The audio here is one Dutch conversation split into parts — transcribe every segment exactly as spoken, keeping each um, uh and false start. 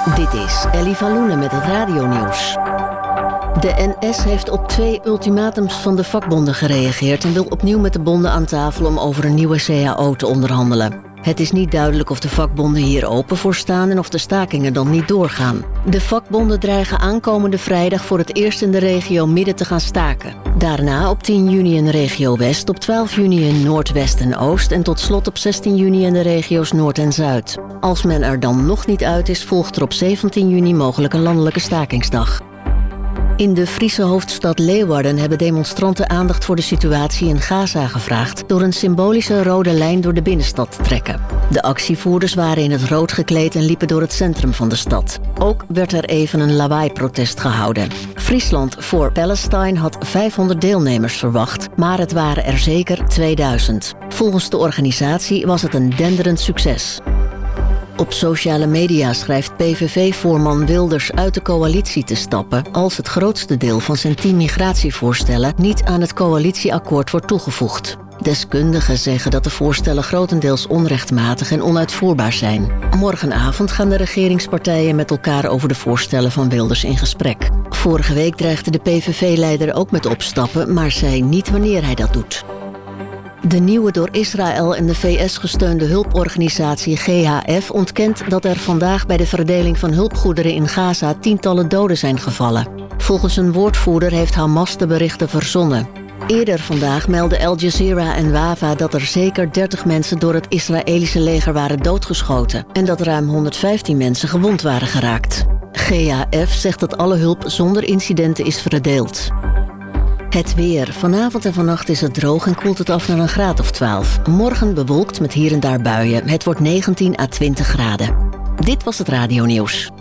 Dit is Ellie van Loenen met het radionieuws. De N S heeft op twee ultimatums van de vakbonden gereageerd en wil opnieuw met de bonden aan tafel om over een nieuwe C A O te onderhandelen. Het is niet duidelijk of de vakbonden hier open voor staan en of de stakingen dan niet doorgaan. De vakbonden dreigen aankomende vrijdag voor het eerst in de regio Midden te gaan staken. Daarna op tien juni in regio West, op twaalf juni in Noord, West en Oost en tot slot op zestien juni in de regio's Noord en Zuid. Als men er dan nog niet uit is, volgt er op zeventien juni mogelijk een landelijke stakingsdag. In de Friese hoofdstad Leeuwarden hebben demonstranten aandacht voor de situatie in Gaza gevraagd door een symbolische rode lijn door de binnenstad te trekken. De actievoerders waren in het rood gekleed en liepen door het centrum van de stad. Ook werd er even een lawaai-protest gehouden. Friesland for Palestine had vijfhonderd deelnemers verwacht, maar het waren er zeker tweeduizend. Volgens de organisatie was het een denderend succes. Op sociale media schrijft P V V-voorman Wilders uit de coalitie te stappen als het grootste deel van zijn tien migratievoorstellen niet aan het coalitieakkoord wordt toegevoegd. Deskundigen zeggen dat de voorstellen grotendeels onrechtmatig en onuitvoerbaar zijn. Morgenavond gaan de regeringspartijen met elkaar over de voorstellen van Wilders in gesprek. Vorige week dreigde de P V V-leider ook met opstappen, maar zei niet wanneer hij dat doet. De nieuwe door Israël en de V S gesteunde hulporganisatie G H F ontkent dat er vandaag bij de verdeling van hulpgoederen in Gaza tientallen doden zijn gevallen. Volgens een woordvoerder heeft Hamas de berichten verzonnen. Eerder vandaag meldden Al Jazeera en Wafa dat er zeker dertig mensen door het Israëlische leger waren doodgeschoten en dat ruim honderdvijftien mensen gewond waren geraakt. G H F zegt dat alle hulp zonder incidenten is verdeeld. Het weer. Vanavond en vannacht is het droog en koelt het af naar een graad of twaalf. Morgen bewolkt met hier en daar buien. Het wordt negentien à twintig graden. Dit was het radionieuws.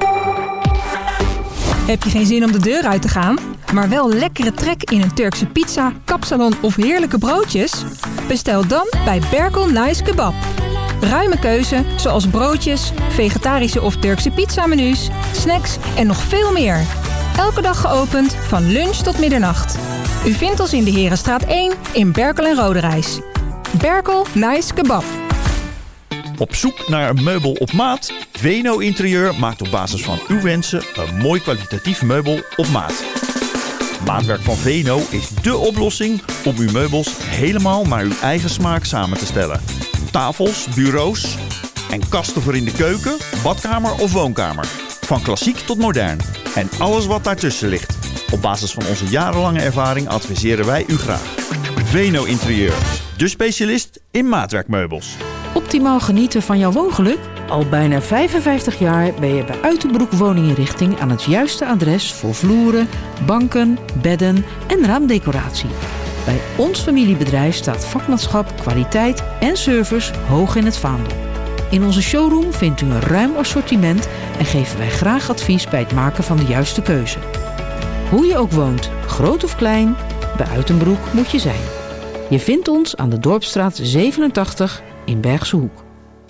Heb je geen zin om de deur uit te gaan, maar wel lekkere trek in een Turkse pizza, kapsalon of heerlijke broodjes? Bestel dan bij Berkel Nice Kebab. Ruime keuze, zoals broodjes, vegetarische of Turkse pizzamenu's, snacks en nog veel meer. Elke dag geopend, van lunch tot middernacht. U vindt ons in de Herenstraat één in Berkel en Roderijs. Berkel Nice Kebab. Op zoek naar een meubel op maat? Veno Interieur maakt op basis van uw wensen een mooi kwalitatief meubel op maat. Maatwerk van Veno is dé oplossing om uw meubels helemaal naar uw eigen smaak samen te stellen. Tafels, bureaus en kasten voor in de keuken, badkamer of woonkamer. Van klassiek tot modern. En alles wat daartussen ligt. Op basis van onze jarenlange ervaring adviseren wij u graag. Veno Interieur, de specialist in maatwerkmeubels. Optimaal genieten van jouw woongeluk? Al bijna vijfenvijftig jaar ben je bij Uitenbroek Woninginrichting aan het juiste adres voor vloeren, banken, bedden en raamdecoratie. Bij ons familiebedrijf staat vakmanschap, kwaliteit en service hoog in het vaandel. In onze showroom vindt u een ruim assortiment en geven wij graag advies bij het maken van de juiste keuze. Hoe je ook woont, groot of klein, bij Uitenbroek moet je zijn. Je vindt ons aan de Dorpsstraat zevenentachtig in Bergse Hoek.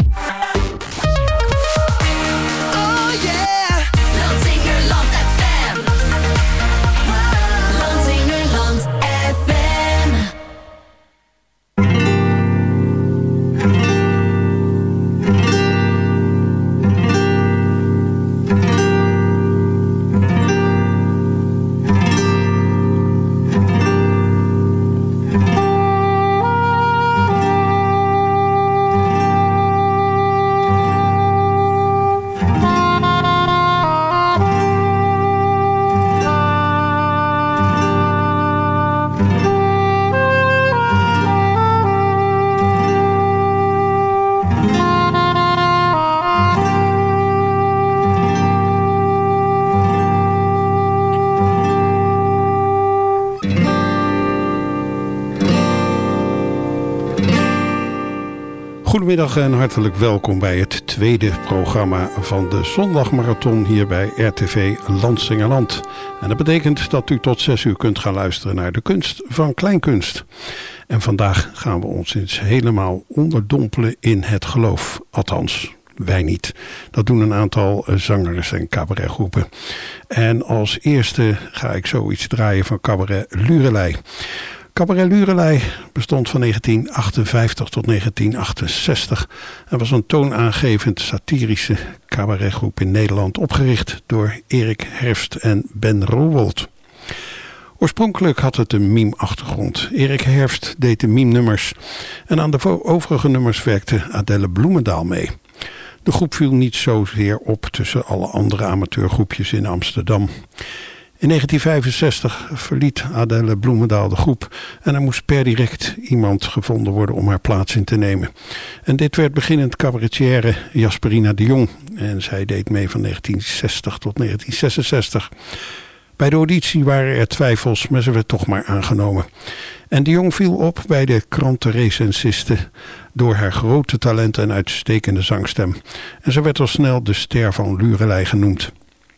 Goedemiddag en hartelijk welkom bij het tweede programma van de Zondagmarathon hier bij R T V Landsingerland. En dat betekent dat u tot zes uur kunt gaan luisteren naar de kunst van kleinkunst. En vandaag gaan we ons eens helemaal onderdompelen in het geloof. Althans, wij niet. Dat doen een aantal zangers en cabaretgroepen. En als eerste ga ik zoiets draaien van cabaret Lurelei. Cabaret Lurelei bestond van negentien achtenvijftig tot negentien achtenzestig en was een toonaangevend satirische cabaretgroep in Nederland, opgericht door Erik Herfst en Ben Rowold. Oorspronkelijk had het een meme-achtergrond. Erik Herfst deed de meme-nummers en aan de overige nummers werkte Adelle Bloemendaal mee. De groep viel niet zozeer op tussen alle andere amateurgroepjes in Amsterdam. In negentien vijfenzestig verliet Adelle Bloemendaal de groep en er moest per direct iemand gevonden worden om haar plaats in te nemen. En dit werd beginnend cabaretière Jasperina de Jong en zij deed mee van negentien zestig tot negentien zesenzestig. Bij de auditie waren er twijfels, maar ze werd toch maar aangenomen. En de Jong viel op bij de krantenrecensisten door haar grote talent en uitstekende zangstem. En ze werd al snel de ster van Lurelei genoemd.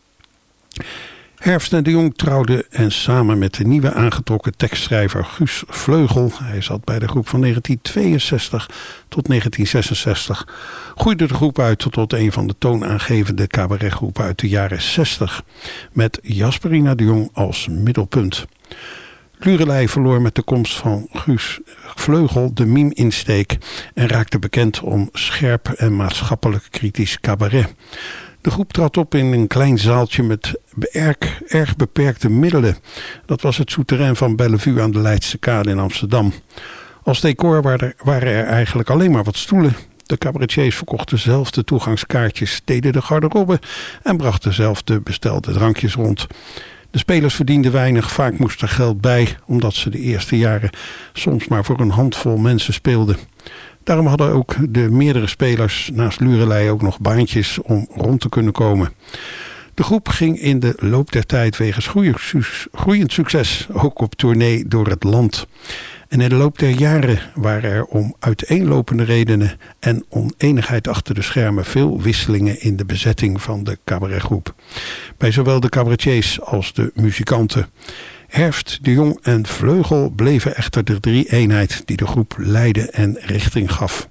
Herfst en de Jong trouwden en samen met de nieuwe aangetrokken tekstschrijver Guus Vleugel, hij zat bij de groep van negentien tweeënzestig tot negentien zesenzestig, groeide de groep uit tot een van de toonaangevende cabaretgroepen uit de jaren zestig, met Jasperina de Jong als middelpunt. Lurelei verloor met de komst van Guus Vleugel de meme-insteek en raakte bekend om scherp en maatschappelijk kritisch cabaret. De groep trad op in een klein zaaltje met erg, erg beperkte middelen. Dat was het souterrain van Bellevue aan de Leidse Kade in Amsterdam. Als decor waren er eigenlijk alleen maar wat stoelen. De cabaretiers verkochten zelf de toegangskaartjes, deden de garderobe en brachten zelf de bestelde drankjes rond. De spelers verdienden weinig, vaak moest er geld bij, omdat ze de eerste jaren soms maar voor een handvol mensen speelden. Daarom hadden ook de meerdere spelers naast Lurelei ook nog baantjes om rond te kunnen komen. De groep ging in de loop der tijd wegens groeiend succes ook op tournee door het land. En in de loop der jaren waren er om uiteenlopende redenen en oneenigheid achter de schermen veel wisselingen in de bezetting van de cabaretgroep. Bij zowel de cabaretiers als de muzikanten. Herfst, de Jong en Vleugel bleven echter de drie-eenheid die de groep leidde en richting gaf.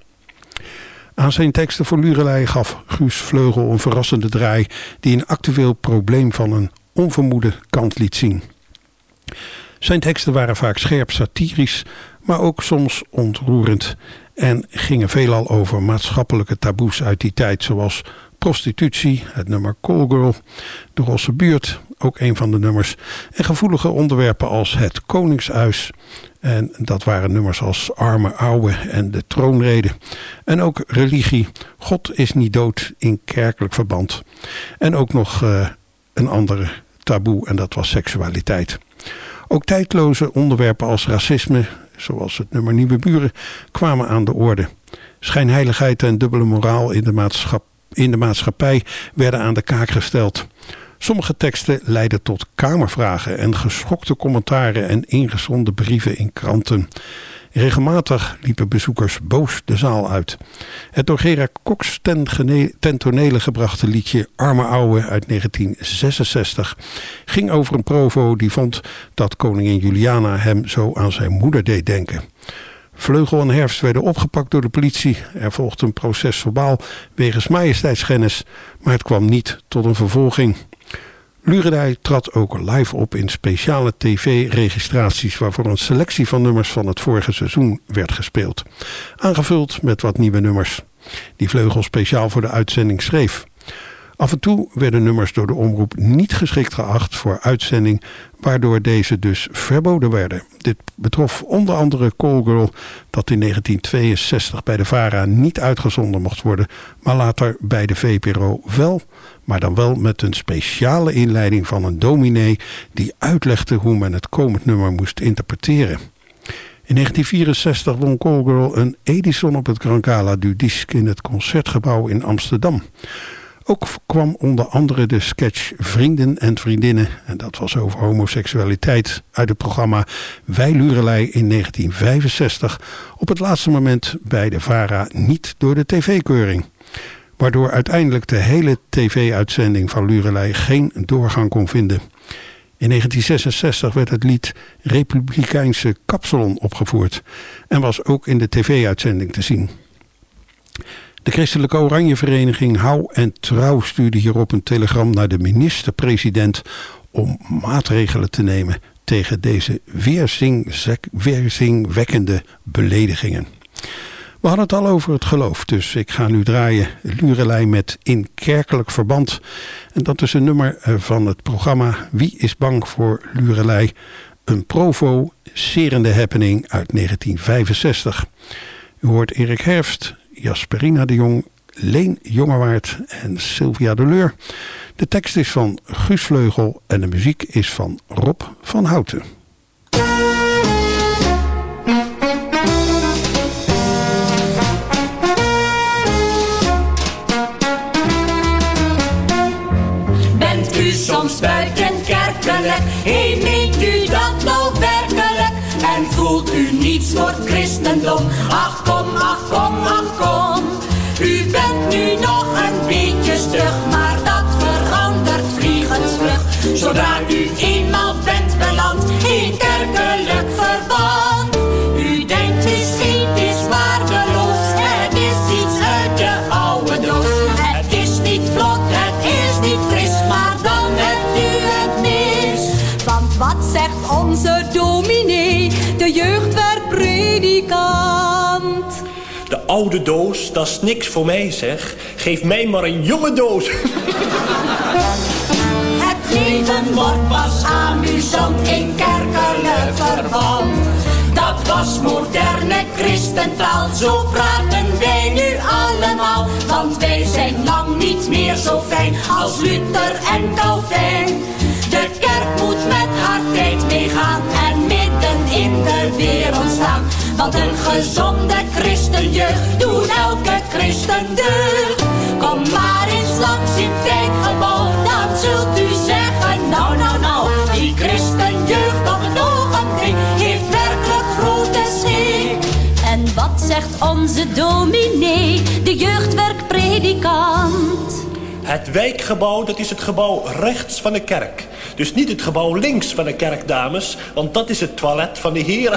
Aan zijn teksten voor Lurelei gaf Guus Vleugel een verrassende draai die een actueel probleem van een onvermoede kant liet zien. Zijn teksten waren vaak scherp satirisch, maar ook soms ontroerend en gingen veelal over maatschappelijke taboes uit die tijd, zoals prostitutie, het nummer Callgirl, de Rosse Buurt, ook een van de nummers, en gevoelige onderwerpen als het Koningshuis. En dat waren nummers als Arme Ouwe en de Troonrede. En ook religie, God is niet dood in kerkelijk verband. En ook nog uh, een andere taboe en dat was seksualiteit. Ook tijdloze onderwerpen als racisme, zoals het nummer Nieuwe Buren, kwamen aan de orde. Schijnheiligheid en dubbele moraal in de, maatschap, in de maatschappij werden aan de kaak gesteld. Sommige teksten leidden tot kamervragen en geschokte commentaren en ingezonden brieven in kranten. Regelmatig liepen bezoekers boos de zaal uit. Het door Gerard Cox ten, gene- ten tonele gebrachte liedje Arme Ouwe uit negentien zesenzestig ging over een provo die vond dat koningin Juliana hem zo aan zijn moeder deed denken. Vleugel en Herfst werden opgepakt door de politie. Er volgde een proces verbaal wegens majesteitsschennis, maar het kwam niet tot een vervolging. Lurelei trad ook live op in speciale tv-registraties waarvoor een selectie van nummers van het vorige seizoen werd gespeeld. Aangevuld met wat nieuwe nummers, die Vleugel speciaal voor de uitzending schreef. Af en toe werden nummers door de omroep niet geschikt geacht voor uitzending, waardoor deze dus verboden werden. Dit betrof onder andere Callgirl, dat in negentien tweeënzestig bij de VARA niet uitgezonden mocht worden, maar later bij de V P R O wel, maar dan wel met een speciale inleiding van een dominee die uitlegde hoe men het komend nummer moest interpreteren. In negentien vierenzestig won Callgirl een Edison op het Grand Gala du Disque in het Concertgebouw in Amsterdam. Ook kwam onder andere de sketch Vrienden en Vriendinnen, en dat was over homoseksualiteit, uit het programma Wij Lurelei in negentien vijfenzestig op het laatste moment bij de VARA niet door de tv-keuring. Waardoor uiteindelijk de hele tv-uitzending van Lurelei geen doorgang kon vinden. In negentien zesenzestig werd het lied Republikeinse Kapsalon opgevoerd en was ook in de tv-uitzending te zien. De Christelijke Oranjevereniging Hou en Trouw stuurde hierop een telegram naar de minister-president om maatregelen te nemen tegen deze weerzingzek- weerzingwekkende beledigingen. We hadden het al over het geloof, dus ik ga nu draaien Lurelei met In Kerkelijk Verband. En dat is een nummer van het programma Wie is bang voor Lurelei? Een provocerende happening uit negentien vijfenzestig. U hoort Erik Herfst, Jasperina de Jong, Leen Jongewaard en Sylvia de Leur. De tekst is van Guus Vleugel en de muziek is van Rob van Houten. Bent u soms buitenkerkelijk? Hey, meent u dat nou werkelijk? En voelt u niets voor het christendom? Ach kom, ach kom, ach kom. U bent nu nog een beetje stug, maar dat verandert vliegensvlug. Zodra u eenmaal bent beland in kerkelijk verband. U denkt misschien het is waardeloos, het is iets uit de oude doos. Het is niet vlot, het is niet fris, maar dan hebt u het mis. Want wat zegt onze dominee, de jeugdwerkpredikant? De oude doos, dat is niks voor mij zeg. Geef mij maar een jonge doos. Het leven wordt pas amusant in kerkelijk verband. Dat was moderne christentaal, zo praten wij nu allemaal. Want wij zijn lang niet meer zo fijn als Luther en Calvijn. De kerk moet met haar tijd meegaan en midden in de wereld staan. Want een gezonde christenjeugd doet elke christen deugd. Kom maar eens langs in het wijkgebouw, dan zult u zeggen, nou, nou, nou. Die christenjeugd op het ogenblik heeft werkelijk grote schik. En wat zegt onze dominee, de jeugdwerkpredikant? Het wijkgebouw, dat is het gebouw rechts van de kerk. Dus niet het gebouw links van de kerk, dames. Want dat is het toilet van de heren.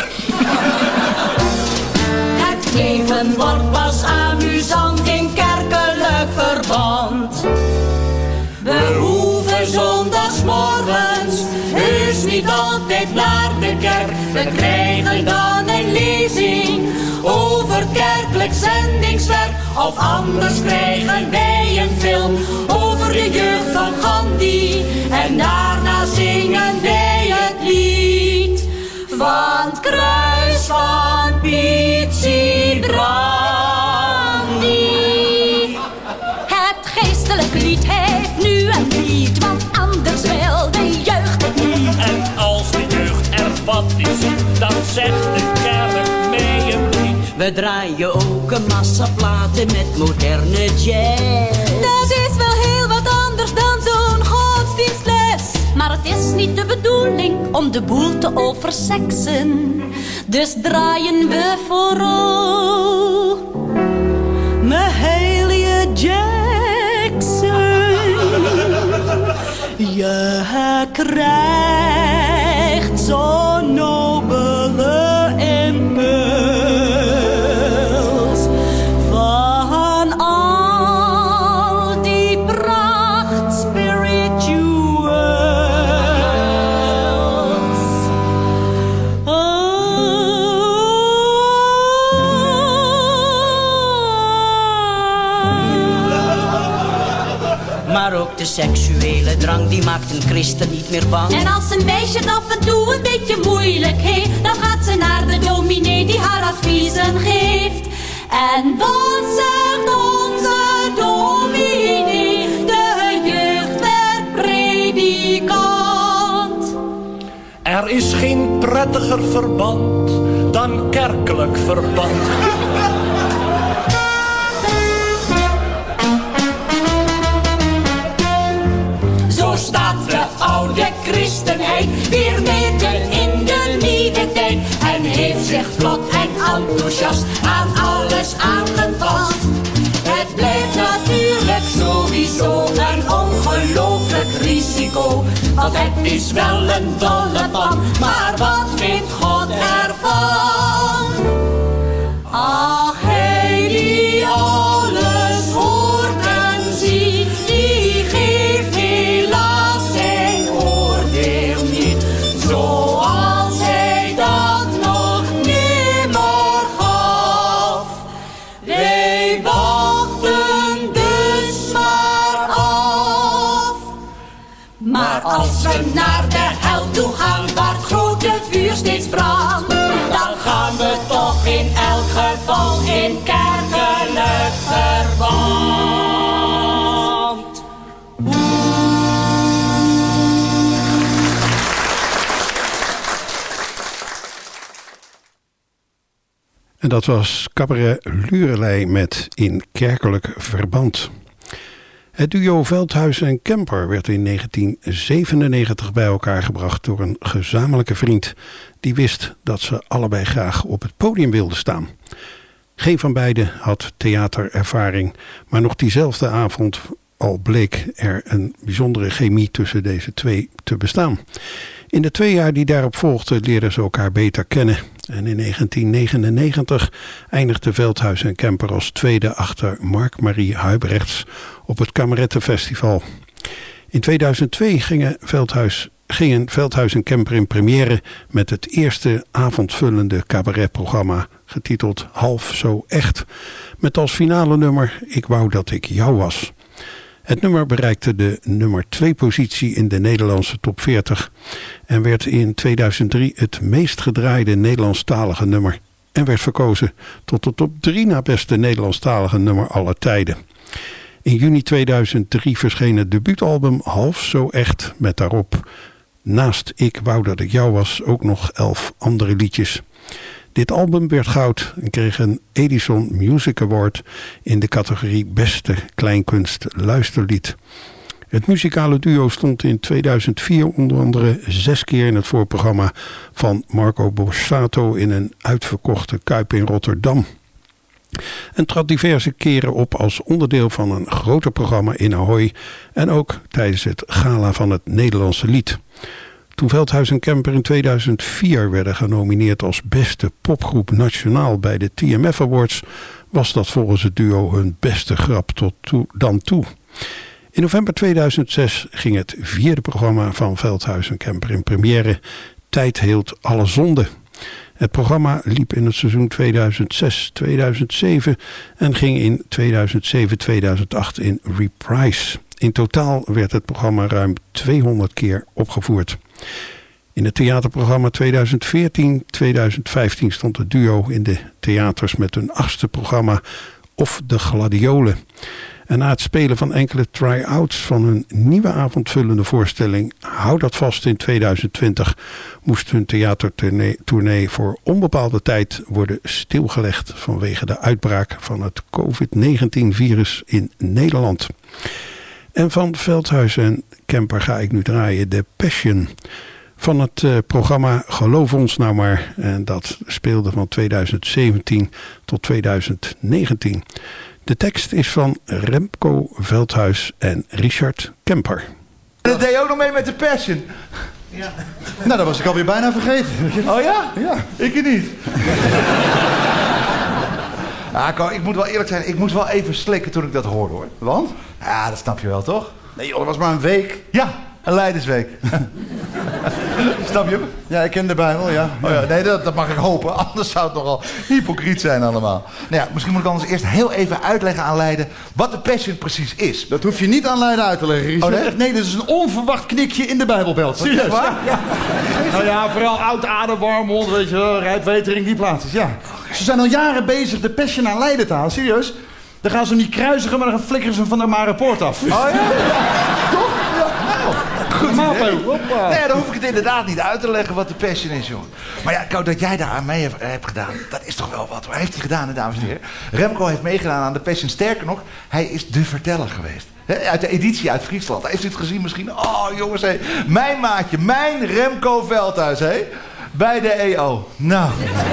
Het leven wordt pas amusant in kerkelijk verband. We hoeven zondagsmorgens heus niet altijd naar de kerk. We krijgen dan een lezing over kerkelijk zendingswerk. Of anders krijgen wij een film over de jeugd van Gandhi. En daarna zingen wij het lied van het kruis van Piet Brandy. Het geestelijk lied heeft nu een lied, want anders wil de jeugd het niet. En als de jeugd er wat is, dan zegt de kerk mee een lied. We draaien ook een massa platen met moderne jazz. Dat is wel heel wat anders dan zo'n godsdienstles. Maar het is niet de bedoeling om de boel te overseksen. Dus draaien we vooral Mahalia Jackson. Je krijgt zo'n nobele impuls van al die pracht spirituals. Maar ook de seksuele drang, die maakt een christen niet meer bang. En als een meisje het af en toe een beetje moeilijk heeft, dan gaat ze naar de dominee die haar adviezen geeft. En wat zegt onze dominee, de jeugdwerkpredikant? Er is geen prettiger verband dan kerkelijk verband. Zo staat de oude christenheid weer midden in de nieuwe tijd. En heeft zich vlot en enthousiast aan alles aangepast. Het blijft natuurlijk sowieso een ongelooflijk risico. Want het is wel een dolle pan, maar wat vindt God ervan? Ach, hij die alles hoort en ziet, die geeft helaas zijn oordeel niet. Zo Als we naar de hel toe gaan, waar het grote vuur steeds brandt, dan gaan we toch in elk geval in kerkelijk verband. En dat was Cabaret Lurelei met In Kerkelijk Verband. Het duo Veldhuis en Kemper werd in negentien zevenennegentig bij elkaar gebracht door een gezamenlijke vriend die wist dat ze allebei graag op het podium wilden staan. Geen van beiden had theaterervaring, maar nog diezelfde avond al bleek er een bijzondere chemie tussen deze twee te bestaan. In de twee jaar die daarop volgden leerden ze elkaar beter kennen. En in negentien negenennegentig eindigde Veldhuis en Kemper als tweede achter Mark-Marie Huibrechts op het Kamerettenfestival. In tweeduizend twee gingen Veldhuis, gingen Veldhuis en Kemper in première met het eerste avondvullende cabaretprogramma getiteld Half Zo Echt. Met als finale nummer Ik wou dat ik jou was. Het nummer bereikte de nummer twee positie in de Nederlandse top veertig en werd in tweeduizend drie het meest gedraaide Nederlandstalige nummer en werd verkozen tot de top drie na beste Nederlandstalige nummer aller tijden. In juni tweeduizend drie verscheen het debuutalbum Half Zo Echt met daarop naast Ik wou dat ik jou was ook nog elf andere liedjes. Dit album werd goud en kreeg een Edison Music Award in de categorie Beste Kleinkunst Luisterlied. Het muzikale duo stond in tweeduizend vier onder andere zes keer in het voorprogramma van Marco Borsato in een uitverkochte Kuip in Rotterdam. En trad diverse keren op als onderdeel van een groter programma in Ahoy en ook tijdens het gala van het Nederlandse lied. Toen Veldhuis en Kemper in tweeduizend vier werden genomineerd als beste popgroep nationaal bij de T M F Awards, was dat volgens het duo hun beste grap tot toe, dan toe. In november tweeduizend zes ging het vierde programma van Veldhuis en Kemper in première, Tijd heelt alle zonden. Het programma liep in het seizoen tweeduizend zes tweeduizend zeven en ging in tweeduizend zeven tweeduizend acht in reprise. In totaal werd het programma ruim tweehonderd keer opgevoerd. In het theaterprogramma tweeduizend veertien tweeduizend vijftien stond het duo in de theaters met hun achtste programma Of de Gladiolen. En na het spelen van enkele try-outs van hun nieuwe avondvullende voorstelling Hou dat vast in tweeduizend twintig moest hun theatertournee voor onbepaalde tijd worden stilgelegd vanwege de uitbraak van het covid negentien virus in Nederland. En van Veldhuis en Kemper ga ik nu draaien The Passion van het uh, programma Geloof ons nou maar. En dat speelde van tweeduizend zeventien tot tweeduizend negentien. De tekst is van Remco Veldhuis en Richard Kemper. Dat deed je ook nog mee met The Passion. Ja. Nou, dat was ik alweer bijna vergeten. Oh ja? Ja. Ik niet. Ja, ik moet wel eerlijk zijn, ik moest wel even slikken toen ik dat hoorde hoor. Want? Ja, dat snap je wel toch? Nee joh, dat was maar een week. Ja, een Leidersweek. Snap je hem? Ja, ik ken de Bijbel, ja. Oh ja, nee, dat, dat mag ik hopen. Anders zou het nogal hypocriet zijn allemaal. Nou ja, misschien moet ik anders eerst heel even uitleggen aan Leiden wat de Passion precies is. Dat hoef je niet aan Leiden uit te leggen, Richard. Oh, nee? nee, dit is een onverwacht knikje in de Bijbelbelt. Serieus? Waar? Ja. Nou ja, vooral Oud-Aarde, Warmond, weet je wel, Rijpwetering, die plaatsjes, ja. Ze zijn al jaren bezig de Passion aan Leiden te halen, serieus. Dan gaan ze hem niet kruisigen, maar dan flikkeren ze hem van de Marepoort af. Oh ja? Ja. Toch? Ja. Goed idee. Hoppa. Nee, dan hoef ik het inderdaad niet uit te leggen wat de Passion is, joh. Maar ja, Kou, dat jij daar aan mee hebt, hebt gedaan, dat is toch wel wat, hoor. Heeft hij gedaan, hè, dames en heren? Remco heeft meegedaan aan de Passion. Sterker nog, hij is de verteller geweest. He, uit de editie uit Friesland. Heeft u het gezien misschien? Oh, jongens, hé. Mijn maatje, mijn Remco Veldhuis, hé. Bij de E O. Nou...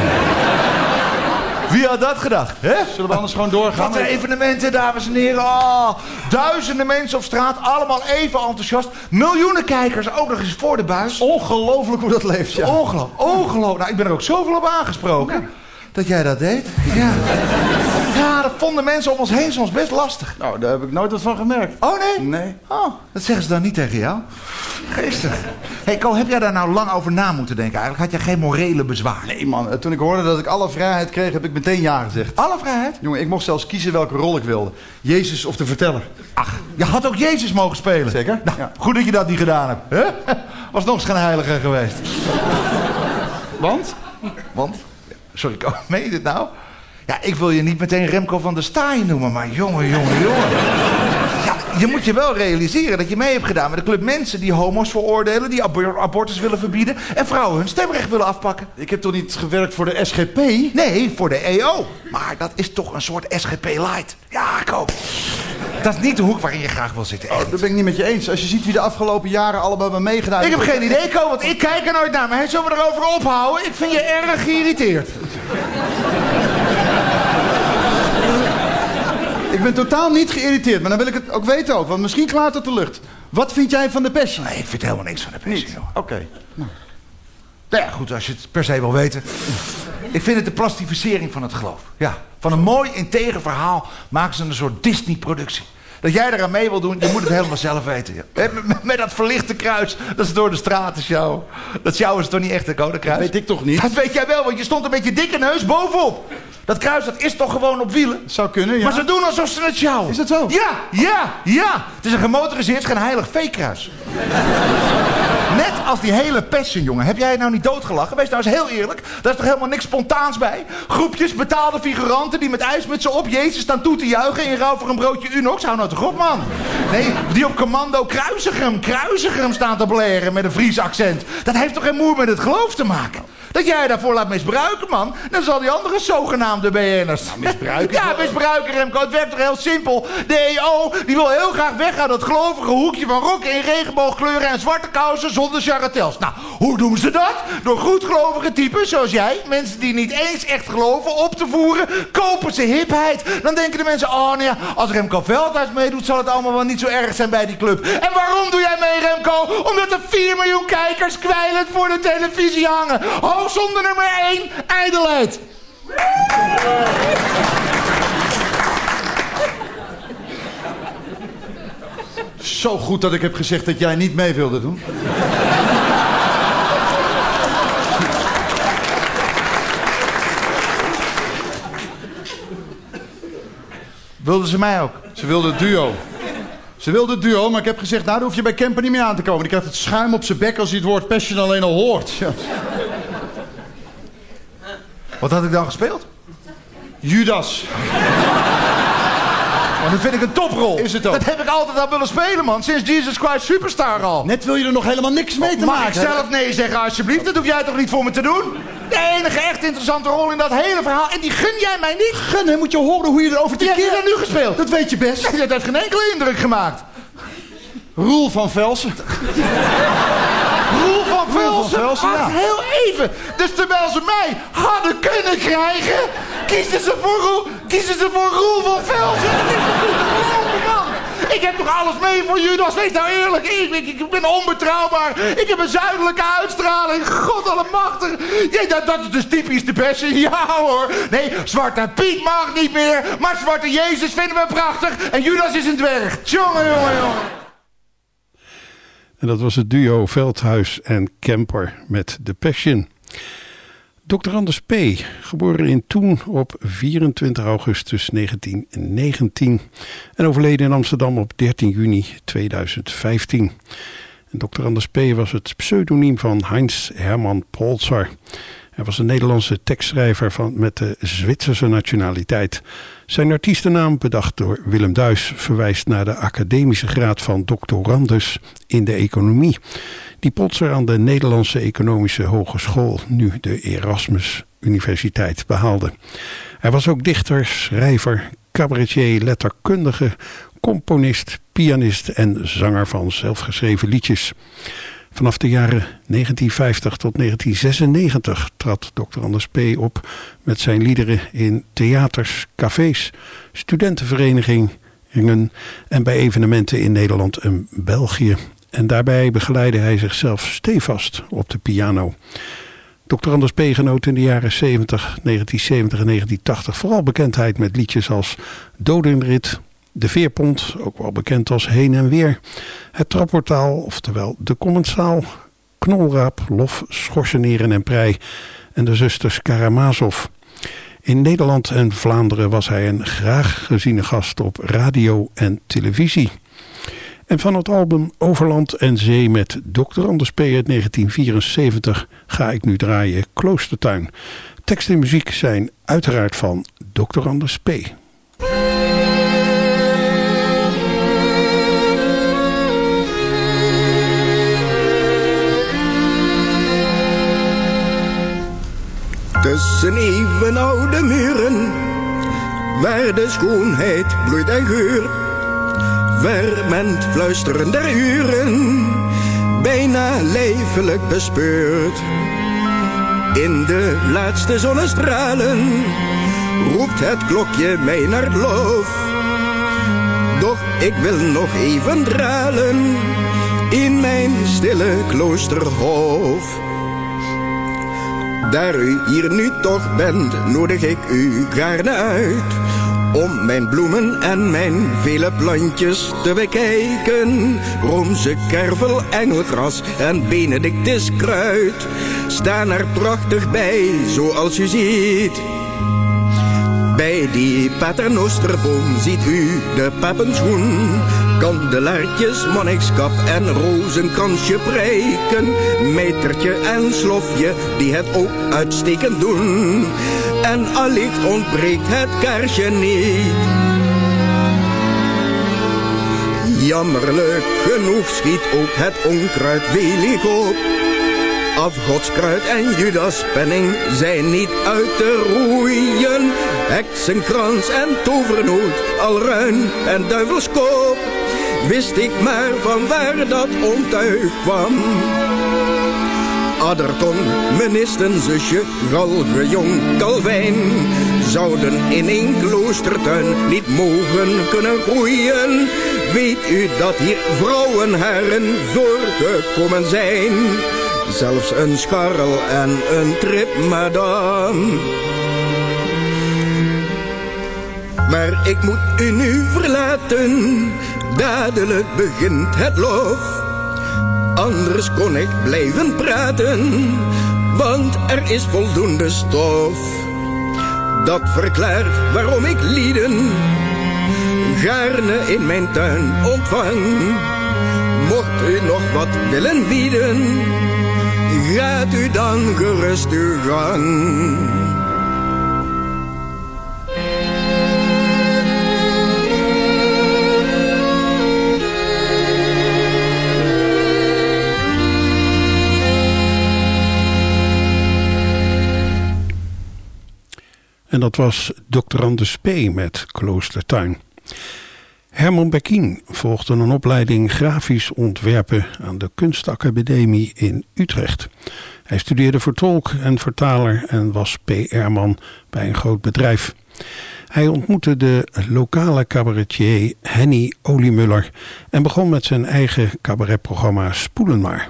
Wie had dat gedacht, hè? Zullen we anders gewoon doorgaan? Wat een evenementen, dames en heren. Oh, duizenden mensen op straat, allemaal even enthousiast. Miljoenen kijkers, ook nog eens voor de buis. Ongelooflijk hoe dat leeft, ja. Ongelooflijk, ongelooflijk. Nou, ik ben er ook zoveel op aangesproken. Ja. Dat jij dat deed. Ja. Ja, dat vonden mensen om ons heen soms best lastig. Nou, daar heb ik nooit wat van gemerkt. Oh, nee? Nee. Oh, dat zeggen ze dan niet tegen jou? Geestig. Hé, hey, Ko, heb jij daar nou lang over na moeten denken? Eigenlijk had jij geen morele bezwaar. Nee, man. Toen ik hoorde dat ik alle vrijheid kreeg, heb ik meteen ja gezegd. Alle vrijheid? Jongen, ik mocht zelfs kiezen welke rol ik wilde. Jezus of de verteller. Ach, je had ook Jezus mogen spelen. Zeker? Nou, ja. Goed dat je dat niet gedaan hebt. Hè? Was nog eens geen heilige geweest. Want? Want? Sorry, Ko, meen je dit nou? Ja, ik wil je niet meteen Remco van der Staaij noemen, maar jongen, jongen, jongen. Ja, je moet je wel realiseren dat je mee hebt gedaan met een club mensen die homo's veroordelen, die abor- abortus willen verbieden en vrouwen hun stemrecht willen afpakken. Ik heb toch niet gewerkt voor de S G P? Nee, voor de E O. Maar dat is toch een soort S G P light. Ja, Ko. Dat is niet de hoek waarin je graag wil zitten. Oh, dat ben ik niet met je eens. Als je ziet wie de afgelopen jaren allemaal hebben meegedaan. Ik heb geen idee, Ko, want ik kijk er nooit naar. Maar zullen we erover ophouden? Ik vind je erg geïrriteerd. Ik ben totaal niet geïrriteerd, maar dan wil ik het ook weten ook. Want misschien klaart het de lucht. Wat vind jij van de Passion? Nee, ik vind helemaal niks van de Passion, joh. Oké. Okay. Nou. nou ja, goed, als je het per se wil weten. Ik vind het de plastificering van het geloof. Ja, van een mooi, integer verhaal maken ze een soort Disney-productie. Dat jij eraan mee wil doen, je moet het helemaal zelf weten. Ja. Met, met, met dat verlichte kruis, dat ze door de straten sjouwen. Dat sjouwen is toch niet echt een codekruis? Dat weet ik toch niet? Dat weet jij wel, want je stond een beetje dikke neus bovenop. Dat kruis, dat is toch gewoon op wielen? Zou kunnen, ja. Maar ze doen alsof ze het sjouwen. Is dat zo? Ja, ja, ja. Het is een gemotoriseerd, geen heilig veekruis. Net als die hele Passion, jongen. Heb jij het nou niet doodgelachen? Wees nou eens heel eerlijk. Daar is toch helemaal niks spontaans bij? Groepjes betaalde figuranten die met ijsmutsen op Jezus staan toe te juichen in ruil voor een broodje Unox. Hou nou toch op, man. Nee, die op commando Kruisigem, Kruisigem staan te blaren met een Fries accent. Dat heeft toch geen moer met het geloof te maken? Dat jij daarvoor laat misbruiken, man. Dan zal die andere zogenaamde B N'ers. Nou, misbruiken? Ja, misbruiken, Remco. Het werkt toch heel simpel. De E O die wil heel graag weg uit dat gelovige hoekje van rokken in regenboogkleuren en zwarte kousen zonder charretels. Nou, hoe doen ze dat? Door goedgelovige types zoals jij, mensen die niet eens echt geloven, op te voeren, kopen ze hipheid. Dan denken de mensen, oh nou ja, als Remco Veldhuis meedoet, zal het allemaal wel niet zo erg zijn bij die club. En waarom doe jij mee, Remco? Omdat er vier miljoen kijkers kwijlend voor de televisie hangen. Hoofdzonde nummer één, ijdelheid. Zo goed dat ik heb gezegd dat jij niet mee wilde doen. Wilden ze mij ook? Ze wilde het duo. Ze wilde het duo, maar ik heb gezegd, nou, daar hoef je bij Kemper niet meer aan te komen. Die krijgt het schuim op zijn bek als hij het woord Passion alleen al hoort. Ja. Wat had ik dan gespeeld? Judas. Maar dat vind ik een toprol. Is het ook? Dat heb ik altijd al willen spelen, man. Sinds Jesus Christ Superstar al. Net wil je er nog helemaal niks mee te Mag maken. ik zelf nee zeggen, alsjeblieft? Dat hoef jij toch niet voor me te doen? De enige echt interessante rol in dat hele verhaal. En die gun jij mij niet? Gunnen, moet je horen hoe je erover te Wie keren. heb je dat nu gespeeld? Dat weet je best. Nee, dat heeft geen enkele indruk gemaakt. Roel van Velsen. Roel van Velsen? Velsen, ja. Wacht heel even. Dus terwijl ze mij hadden kunnen krijgen, kiezen ze voor Roel, kiezen ze voor Roel van Velsen. Dat is toch niet te geloven, man? Ik heb toch alles mee voor Judas? Wees nou eerlijk. Ik, ik, ik ben onbetrouwbaar. Ik heb een zuidelijke uitstraling. God allemachtig. Ja, dat, dat is dus typisch de Passion. Ja hoor. Nee, Zwarte Piet mag niet meer. Maar Zwarte Jezus vinden we prachtig. En Judas is een dwerg. Tjonge, jongen, jongen. En dat was het duo Veldhuis en Kemper met The Passion. dokter Anders P., geboren in Toen op vierentwintig augustus negentien negentien en overleden in Amsterdam op dertien juni tweeduizend vijftien. En dokter Anders P. was het pseudoniem van Heinz Hermann Polzer. Hij was een Nederlandse tekstschrijver van, met de Zwitserse nationaliteit. Zijn artiestennaam, bedacht door Willem Duis, verwijst naar de academische graad van doctorandus in de economie, die Polzer aan de Nederlandse Economische Hogeschool, nu de Erasmus Universiteit, behaalde. Hij was ook dichter, schrijver, cabaretier, letterkundige, componist, pianist en zanger van zelfgeschreven liedjes. Vanaf de jaren negentien vijftig tot negentien zesennegentig trad dokter Anders P. op met zijn liederen in theaters, cafés, studentenverenigingen en bij evenementen in Nederland en België. En daarbij begeleidde hij zichzelf stevast op de piano. dokter Anders P. genoot in de jaren zeventig, negentien zeventig en negentien tachtig vooral bekendheid met liedjes als Dodenrit, De veerpont, ook wel bekend als heen en weer. Het trapportaal, oftewel de commensaal. Knolraap, Lof, Schorseneren en Prei. En de zusters Karamazov. In Nederland en Vlaanderen was hij een graag geziene gast op radio en televisie. En van het album Overland en Zee met dokter Anders P. uit negentien vierenzeventig ga ik nu draaien Kloostertuin. Tekst en muziek zijn uiteraard van dokter Anders P. Tussen even oude muren, waar de schoonheid bloeit en geurt, verment fluisteren der uren, bijna lijfelijk bespeurd. In de laatste zonnestralen roept het klokje mij naar het loof. Doch ik wil nog even dralen in mijn stille kloosterhof. Daar u hier nu toch bent, nodig ik u gaarne uit om mijn bloemen en mijn vele plantjes te bekijken. Roomse kervel, engelgras en benedictuskruid staan er prachtig bij, zoals u ziet. Bij die paternosterboom ziet u de papenschoen, kandelaartjes, monnikskap en rozenkransje prijken, metertje en slofje die het ook uitstekend doen. En allicht ontbreekt het kaarsje niet. Jammerlijk genoeg schiet ook het onkruid welig op. Afgodskruid en judaspenning zijn niet uit te roeien. Heksenkrans en tovernoot, alruin en duivelskoop, wist ik maar van waar dat ontuig kwam. Adderton, menistenzusje, galge jong Calvijn zouden in een kloostertuin niet mogen kunnen groeien. Weet u dat hier vrouwenharen voorgekomen zijn? Zelfs een scharrel en een trip, madame. Maar ik moet u nu verlaten, dadelijk begint het lof. Anders kon ik blijven praten, want er is voldoende stof. Dat verklaart waarom ik lieden gaarne in mijn tuin ontvang. Mocht u nog wat willen bieden, gaat u dan gerust uw gang. En dat was dokter Anders P. met Kloostertuin. Herman Berkien volgde een opleiding grafisch ontwerpen aan de Kunstacademie in Utrecht. Hij studeerde voor tolk en vertaler en was P R-man bij een groot bedrijf. Hij ontmoette de lokale cabaretier Henny Oliemuller en begon met zijn eigen cabaretprogramma Spoelen maar.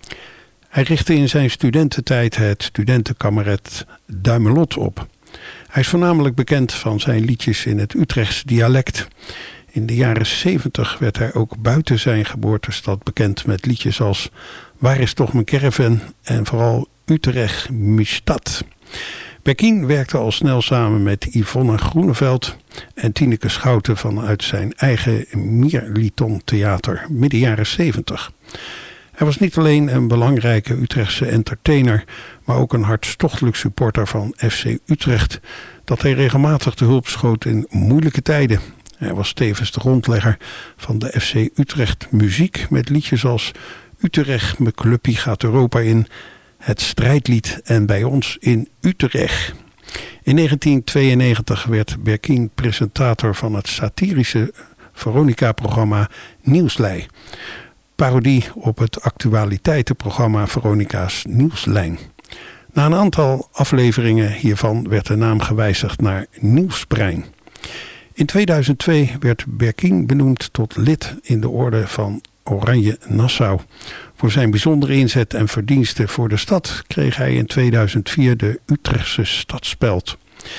Hij richtte in zijn studententijd het studentenkabaret Duimelot op. Hij is voornamelijk bekend van zijn liedjes in het Utrechts dialect. In de jaren zeventig werd hij ook buiten zijn geboortestad bekend met liedjes als Waar is toch mijn caravan en vooral Utrecht mijn stad. Berkien werkte al snel samen met Yvonne Groeneveld en Tineke Schouten vanuit zijn eigen Mierliton Theater midden jaren zeventig. Hij was niet alleen een belangrijke Utrechtse entertainer, maar ook een hartstochtelijk supporter van F C Utrecht, dat hij regelmatig te hulp schoot in moeilijke tijden. Hij was tevens de grondlegger van de F C Utrecht muziek met liedjes als Utrecht, mijn clubpie gaat Europa in, het strijdlied en bij ons in Utrecht. In negentien tweeënnegentig werd Berkien presentator van het satirische Veronica-programma Nieuwslei. Parodie op het actualiteitenprogramma Veronica's Nieuwslijn. Na een aantal afleveringen hiervan werd de naam gewijzigd naar Nieuwsbrein. In tweeduizend twee werd Berkien benoemd tot lid in de orde van Oranje Nassau. Voor zijn bijzondere inzet en verdiensten voor de stad kreeg hij in tweeduizend vier de Utrechtse Stadspeld.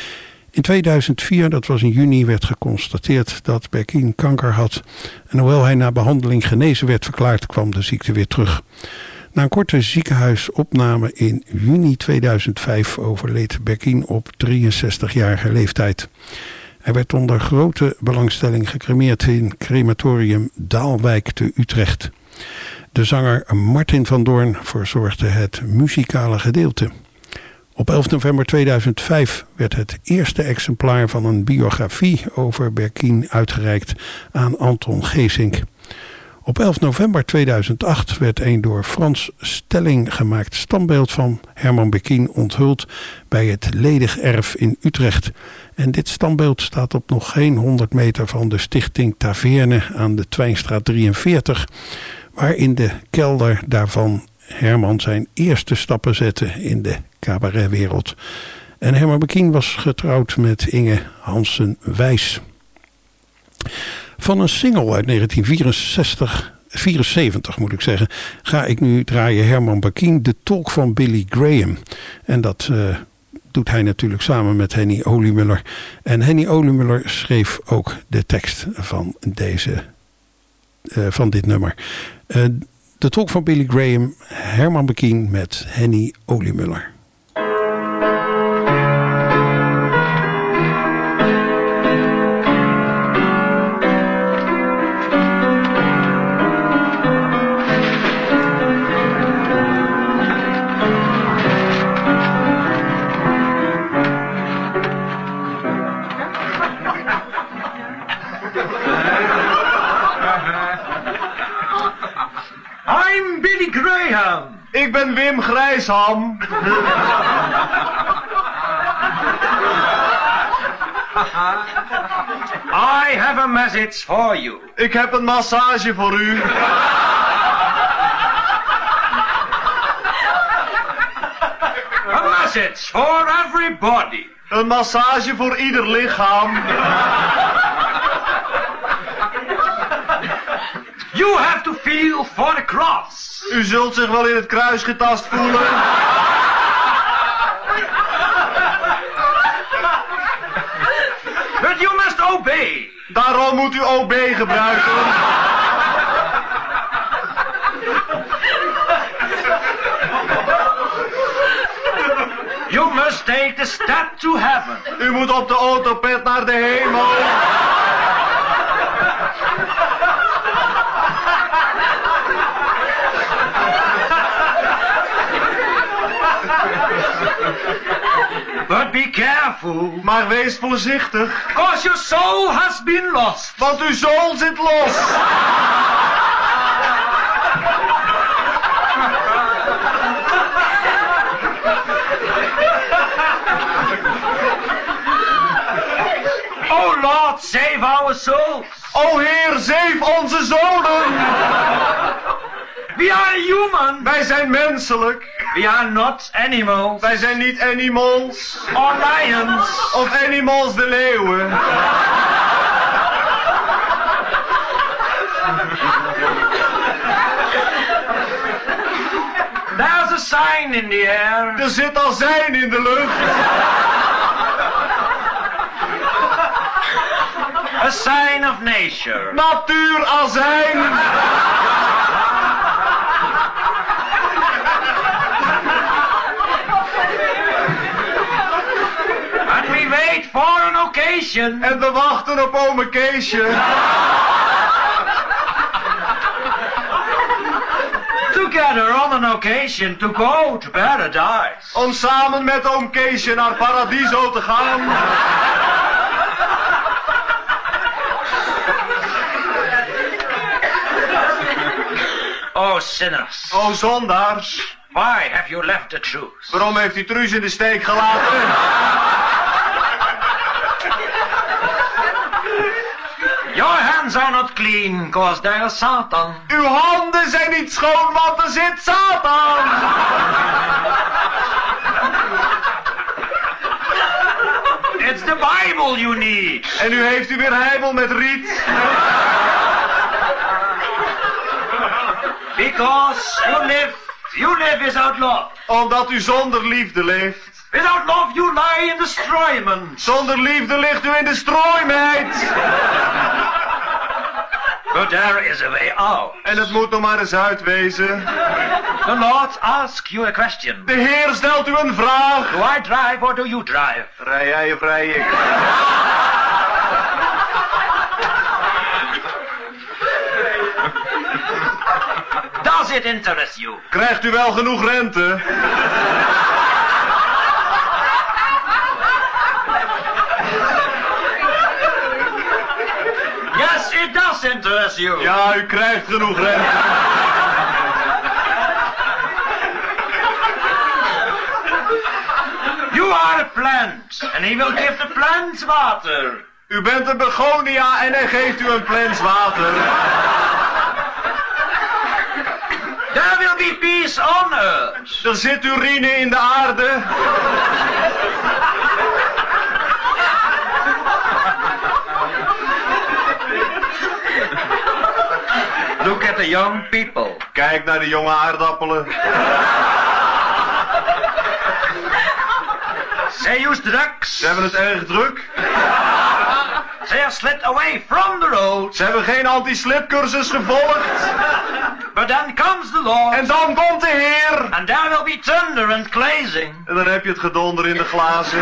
In tweeduizend vier, dat was in juni, werd geconstateerd dat Berkien kanker had. En hoewel hij na behandeling genezen werd verklaard, kwam de ziekte weer terug. Na een korte ziekenhuisopname in juni tweeduizend vijf overleed Berkien op drieënzestigjarige leeftijd. Hij werd onder grote belangstelling gecremeerd in crematorium Daalwijk te Utrecht. De zanger Martin van Doorn verzorgde het muzikale gedeelte. Op elf november tweeduizend vijf werd het eerste exemplaar van een biografie over Berkien uitgereikt aan Anton Geesink. Op elf november tweeduizend acht werd een door Frans Stelling gemaakt standbeeld van Herman Berkien onthuld bij het Ledig Erf in Utrecht. En dit standbeeld staat op nog geen honderd meter van de stichting Taverne aan de Twijnstraat drieënveertig, waar in de kelder daarvan Herman zijn eerste stappen zette in de cabaretwereld. En Herman Berkien was getrouwd met Inge Hansen-Wijs. Van een single uit negentien vierenzestig, vierenzeventig moet ik zeggen, ga ik nu draaien Herman Berkien, de tolk van Billy Graham. En dat uh, doet hij natuurlijk samen met Henny Oliemuller. En Henny Oliemuller schreef ook de tekst van, deze, uh, van dit nummer. Uh, de tolk van Billy Graham, Herman Berkien met Henny Oliemuller. I'm Billy Graham. Ik ben Wim Grijsham. I have a message for you. Ik heb een massage voor u. A message for everybody. Een massage voor ieder lichaam. You have to feel for the cross. U zult zich wel in het kruis getast voelen. But you must obey. Daarom moet u O B gebruiken. You must take the step to heaven. U moet op de autopet naar de hemel. But be careful. Maar wees voorzichtig. Cause your soul has been lost. Want uw soul zit los. Oh Lord, save our souls. O Heer, zeef onze zonen. We are human. Wij zijn menselijk. We are not animals. Wij zijn niet animals. Or lions. Of animals de leeuwen. There's a sign in the air. Er zit al zijn in de lucht. A sign of nature. Natuur azijn. And we wait for an occasion. En we wachten op ome Keesje. Together on an occasion to go to paradise. Om samen met oom Keesje naar Paradiso te gaan. Oh sinners. Oh zondaars. Why have you left the truth? Waarom heeft u Truus in de steek gelaten? Your hands are not clean, cause they are Satan. Uw handen zijn niet schoon, want er zit Satan. It's the Bible you need. En nu heeft u weer heibel met riet. Because you live, you live without love. Omdat u zonder liefde leeft. Without love you lie in the strooimen. Zonder liefde ligt u in de strooi, meid. But there is a way out. En het moet nog maar eens uitwezen. The Lord asks you a question. De Heer stelt u een vraag. Do I drive or do you drive? Rij jij of rij ik? Does it interest you? Krijgt u wel genoeg rente? Yes, it does interest you. Ja, u krijgt genoeg rente. You are a plant, and he will give the plants water. U bent een begonia en hij geeft u een plant water. There will be peace on earth. Er zit urine in de aarde. Look at the young people. Kijk naar de jonge aardappelen. They use drugs. Ze hebben het erg druk. They are slid away from the road. Ze hebben geen anti-slipcursus gevolgd. But then comes the Lord. En dan komt de Heer. And there will be thunder and glazing. En dan heb je het gedonder in de glazen.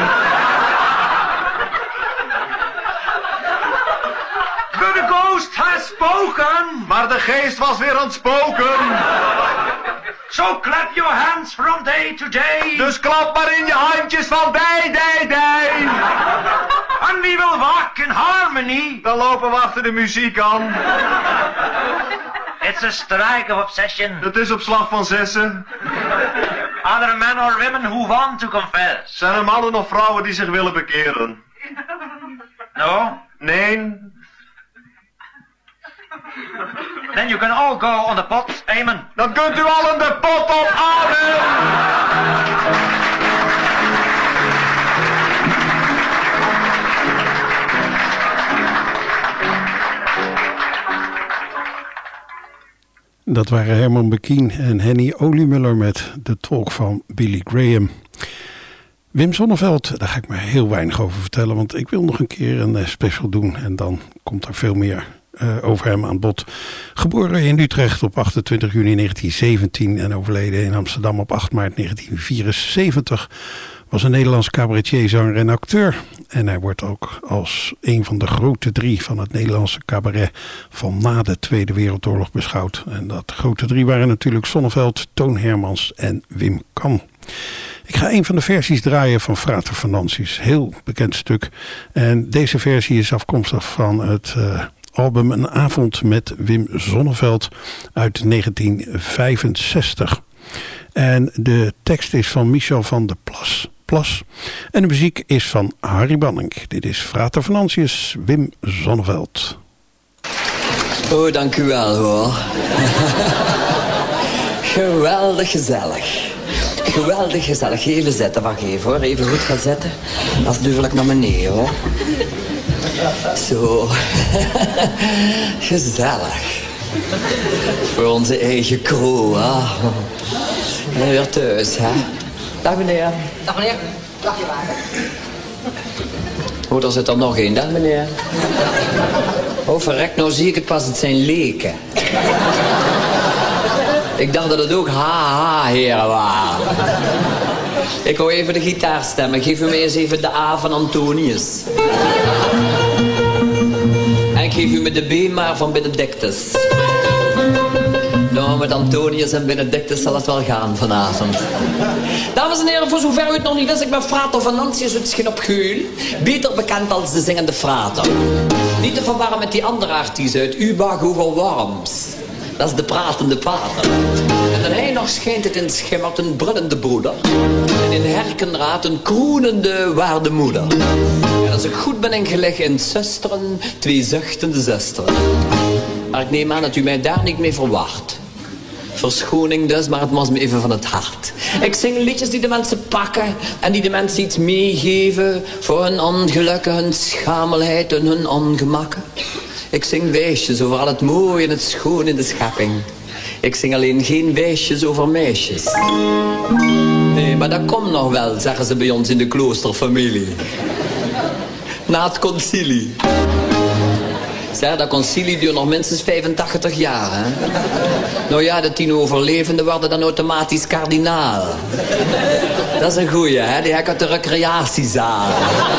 But the ghost has spoken. Maar de geest was weer aan het spoken. So clap your hands from day to day. Dus klap maar in je handjes van day, day, day. And we will walk in harmony. Dan lopen we achter de muziek aan. It's a strike of obsession. Het is op slag van zessen. Are there men or women who want to confess? Zijn er mannen of vrouwen die zich willen bekeren? No? Nee. Then you can all go on the pot, amen. Dan kunt u allen de pot op, amen. Dat waren Herman Bekien en Henny Oliemuller met de tolk van Billy Graham. Wim Sonneveld, daar ga ik maar heel weinig over vertellen, want ik wil nog een keer een special doen en dan komt er veel meer uh, over hem aan bod. Geboren in Utrecht op achtentwintig juni negentien zeventien en overleden in Amsterdam op acht maart negentien vierenzeventig... was een Nederlands cabaretier, zanger en acteur. En hij wordt ook als een van de grote drie van het Nederlandse cabaret van na de Tweede Wereldoorlog beschouwd. En dat grote drie waren natuurlijk Sonneveld, Toon Hermans en Wim Kan. Ik ga een van de versies draaien van Frater Venantius, heel bekend stuk. En deze versie is afkomstig van het uh, album Een avond met Wim Sonneveld uit negentien vijfenzestig. En de tekst is van Michel van der Plas. Plas. En de muziek is van Harry Banning. Dit is Frater Venantius, Wim Sonneveld. Oh, dank u wel hoor. Geweldig gezellig. Geweldig gezellig. Even zetten, wacht even hoor. Even goed gaan zetten. Dat is duidelijk naar beneden hoor. Zo. Gezellig. Voor onze eigen crew, hè. En weer thuis, hè. Dag meneer. Dag meneer. Dag je wagen. Oh, er zit er nog één. Dag meneer. Oh, verrek, nou zie ik het pas. Het zijn leken. Ik dacht dat het ook ha-ha-heren waren. Ik hou even de gitaar stemmen. Geef u mij eens even de A van Antonius. En geef u me de B maar van Benedictus. Nou, met Antonius en Benedictus zal het wel gaan vanavond. Dames en heren, voor zover u het nog niet wist, ik ben Frater Venantius uit Schin op Geul. Beter bekend als de zingende Frater. Niet te verwarren met die andere artiest uit Uba Google Worms. Dat is de pratende pater. En dan hij nog schijnt het in Schimmert een brullende broeder. En in Herkenraad een kroenende waardemoeder. En als ik goed ben ingelegd in zusteren, twee zuchtende zusteren. Maar ik neem aan dat u mij daar niet mee verwacht. Verschoning dus, maar het was me even van het hart. Ik zing liedjes die de mensen pakken en die de mensen iets meegeven voor hun ongelukken, hun schamelheid en hun ongemakken. Ik zing wijsjes over al het mooie en het schoon in de schepping. Ik zing alleen geen wijsjes over meisjes. Nee, maar dat komt nog wel, zeggen ze bij ons in de kloosterfamilie. Na het concilie. Zeg, dat concilie duurt nog minstens vijfentachtig jaar, hè? Nou ja, de tien overlevenden worden dan automatisch kardinaal. Dat is een goeie, hè? Die heb ik uit de recreatiezaal.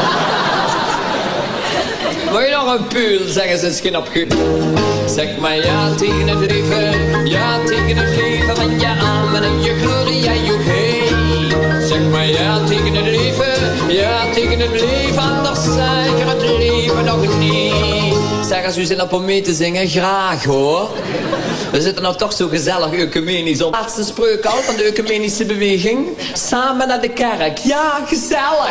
Wil je nog een puul, zeggen ze misschien op goed. Zeg maar ja tegen het leven, ja tegen het leven, van je armen en je glorie en je hey. Zeg maar ja tegen het leven, ja tegen het leven, anders zeg je het leven nog niet. Zeg, als u zin op om mee te zingen, graag hoor. We zitten nou toch zo gezellig ecumenisch op. Laatste spreuk al van de ecumenische beweging. Samen naar de kerk, ja gezellig.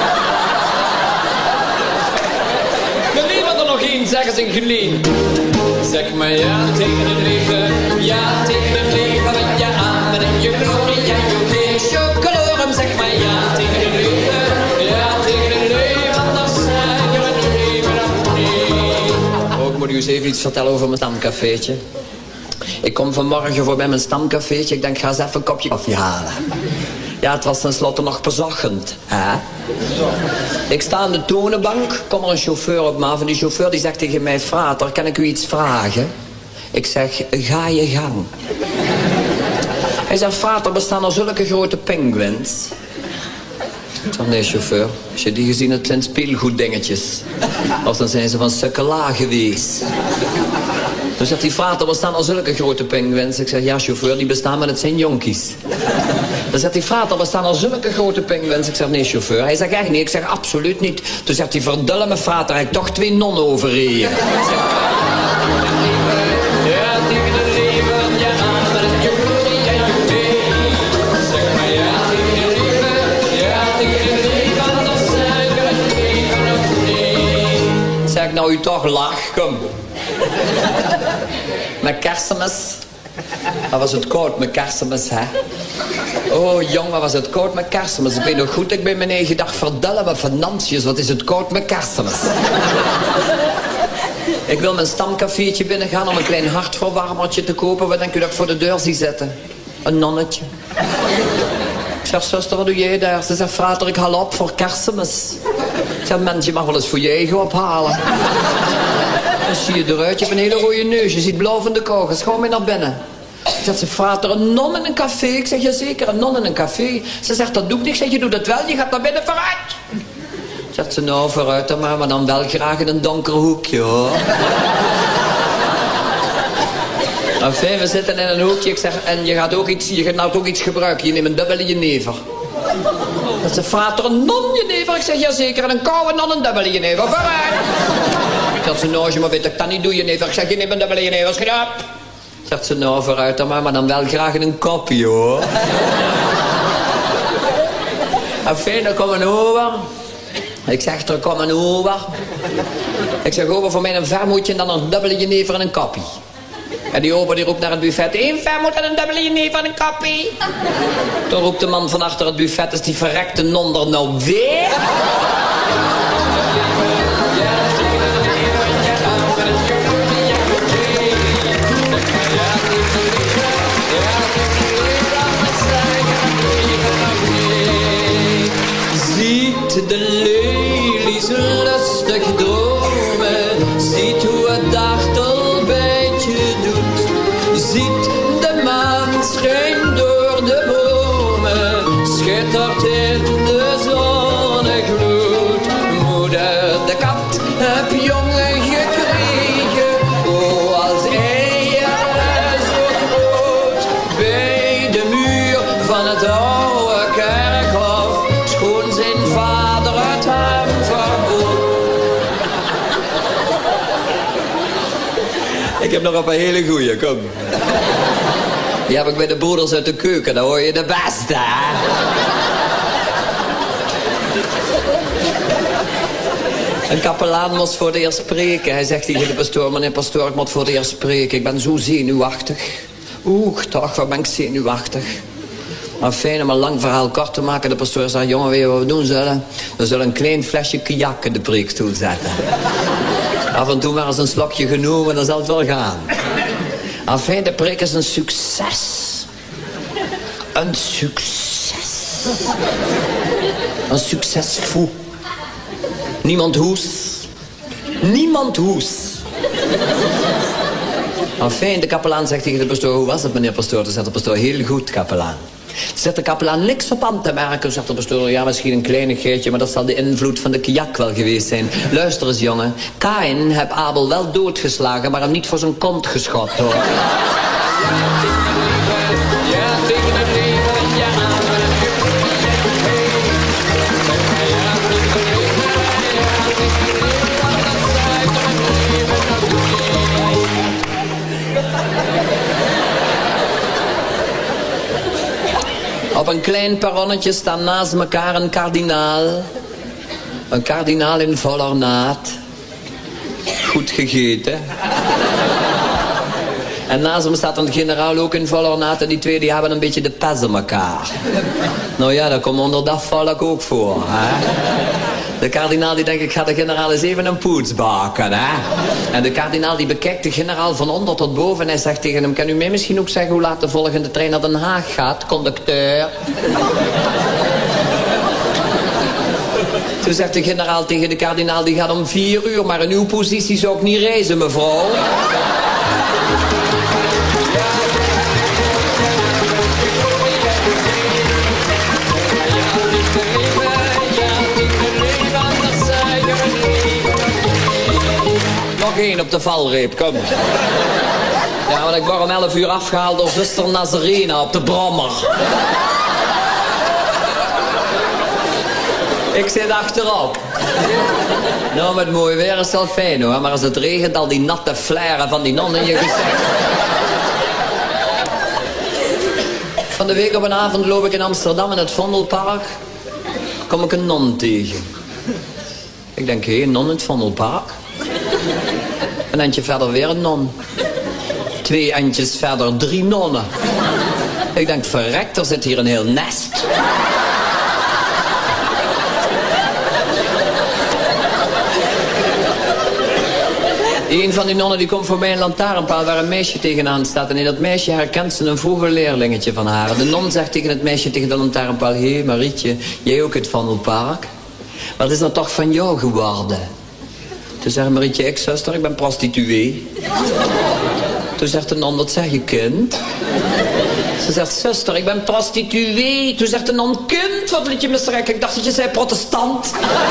We nemen er nog één, zeggen ze in geleen. Zeg maar ja tegen het leven, ja tegen het leven, van je armen en je glorie en je geen chocolorum. Zeg maar ja tegen het leven, ja tegen het leven, anders zeg je het leven nog niet. Oh, ik moet u eens even iets vertellen over mijn stamcafeetje. Ik kom vanmorgen voor bij mijn stamcafeetje, ik denk ik ga eens even een kopje koffie halen. Ja, het was tenslotte nog bezochtend, hè? Ik sta aan de toonbank, kom er een chauffeur op me af en die chauffeur die zegt tegen mij, frater, kan ik u iets vragen? Ik zeg, ga je gang. Hij zegt, frater, bestaan er zulke grote penguins? Ik zeg, nee chauffeur, als je die gezien hebt, zijn speelgoeddingetjes. Of dan zijn ze van sukkela geweest. Dan zegt die frater, bestaan er zulke grote penguins? Ik zeg, ja chauffeur, die bestaan, maar het zijn jonkies. Dan zegt die frater, bestaan er zulke grote penguins? Ik zeg, nee chauffeur. Hij zegt, echt niet? Ik zeg, absoluut niet. Toen zegt hij, verdulle me frater, hij heeft toch twee nonnen overreden. Ja, tegen het leven, ja, maar het je glorie en je nee. Zeg maar ja, tegen het leven, ja, tegen het leven, anders zeg je het leven nog niet. Zeg nou u toch lach, kom. Met kerstmis. Wat was het koud met kerstmis, hè? Oh, jong, wat was het koud met kerstmis. Ik weet nog goed, ik ben mijn eigen dag verdellen met financiën. Wat is het koud met kerstmis? Ik wil mijn stamcafeetje binnengaan om een klein hartverwarmertje te kopen. Wat denk u dat ik voor de deur zie zitten? Een nonnetje. Ik zeg, zuster, wat doe jij daar? Ze zegt, frater, ik haal op voor kerstmis. Ik zeg, mens, je mag wel eens voor je eigen ophalen. Dan zie je eruit, je hebt een hele rode neus. Je ziet blauw van de kogels. Ga mee naar binnen. Zegt ze, frater, een non in een café? Ik zeg, jazeker, een non in een café. Ze zegt, dat doe ik niet. Ik zeg, je doet het wel, je gaat naar binnen, vooruit. Zegt ze, nou, vooruit dan maar, maar dan wel graag in een donker hoekje, hoor. Enfin, we zitten in een hoekje. Ik zeg, en je gaat ook iets, je gaat nou ook iets gebruiken. Je neemt een dubbele jenever. Dat ze, frater, een non jenever? Ik zeg, jazeker, en een koude non een dubbele jenever, vooruit. Zegt ze, nou, als je maar weet dat ik dat niet doe, jenever. Ik zeg, je neemt een dubbele jenever, schiet op. Zegt ze, nou, vooruit dan maar, maar dan wel graag in een kopje, hoor. Enfin, dan kom een over. Ik zeg, er kom een over. Ik zeg, over voor mij een vermoedje en dan een dubbele jenever en een koppie. En die ober die roept naar het buffet, één vermoed en een dubbele jenever en een koppie. Toen roept de man van achter het buffet, is die verrekte non er nou weer? Ziet de lelies lustig dromen, ziet hoe het dartelbijtje doet. Ziet de maan schijnt door de bomen, schittert in de zonnegloed. Moeder de kat heb jongen gekregen, oh als eieren zo groot. Bij de muur van het oude kerkhof, schoon zijn vader uit hem verbood. Ik heb nog op een hele goeie, kom. Die heb ik bij de broeders uit de keuken, dan hoor je de beste, hè? Een kapelaan moest voor het eerst spreken. Hij zegt tegen de pastoor, meneer pastoor, ik moet voor het eerst spreken. Ik ben zo zenuwachtig. Oeh, toch, wat ben ik zenuwachtig. Maar fijn om een lang verhaal kort te maken. De pastoor zei, jongen, weet je wat we doen zullen? We zullen een klein flesje cognac in de preekstoel zetten. Af en toe maar eens een slokje genomen, dan zal het wel gaan. Enfin, de preek is een succes. Een succes. Een succes fou. Niemand hoes. Niemand hoes. Enfin, de kapelaan zegt tegen de pastoor, hoe was het meneer pastoor? Dan zegt de pastoor, heel goed kapelaan. Zegt de kapelaan, niks op aan te merken. Zegt de pastoor, ja misschien een kleinigheidje, maar dat zal de invloed van de kijak wel geweest zijn. Luister eens jongen, Kain heb Abel wel doodgeslagen, maar hem niet voor zijn kont geschot hoor. Op een klein perronnetje staan naast elkaar een kardinaal. Een kardinaal in vol ornaat. Goed gegeten. En naast hem staat een generaal ook in vol ornaat. En die twee die hebben een beetje de pes in elkaar. Nou ja, dat komt onder dat volk ook voor. Hè? De kardinaal die denkt, ik ga de generaal eens even een poets baken. Hè? En de kardinaal die bekijkt de generaal van onder tot boven. En hij zegt tegen hem, kan u mij misschien ook zeggen hoe laat de volgende trein naar Den Haag gaat, conducteur? Toen zegt de generaal tegen de kardinaal, die gaat om vier uur. Maar in uw positie zou ik niet reizen, mevrouw. Nog één op de valreep, kom. Ja, want ik word om elf uur afgehaald door zuster Nazarena op de brommer. Ik zit achterop. Nou, met mooi weer is het wel fijn hoor, maar als het regent al die natte flaren van die non in je gezicht. Van de week op een avond loop ik in Amsterdam in het Vondelpark. Kom ik een non tegen. Ik denk, hé, een non in het Vondelpark. Een eindje verder weer een non. Twee eindjes verder drie nonnen. Ik denk, verrekt, er zit hier een heel nest. Een van die nonnen die komt voorbij een lantaarnpaal waar een meisje tegenaan staat. En in dat meisje herkent ze een vroeger leerlingetje van haar. De non zegt tegen het meisje tegen de lantaarnpaal, hé hey, Marietje, jij ook het Vondelpark? Wat is er toch van jou geworden? Toen zegt Marietje, ik zuster, ik ben prostituee. Toen zegt de non, wat zeg je kind? Ze zegt, zuster, ik ben prostituee. Toen zegt de non, kind, wat liet je me schrikken? Ik dacht dat je zei protestant.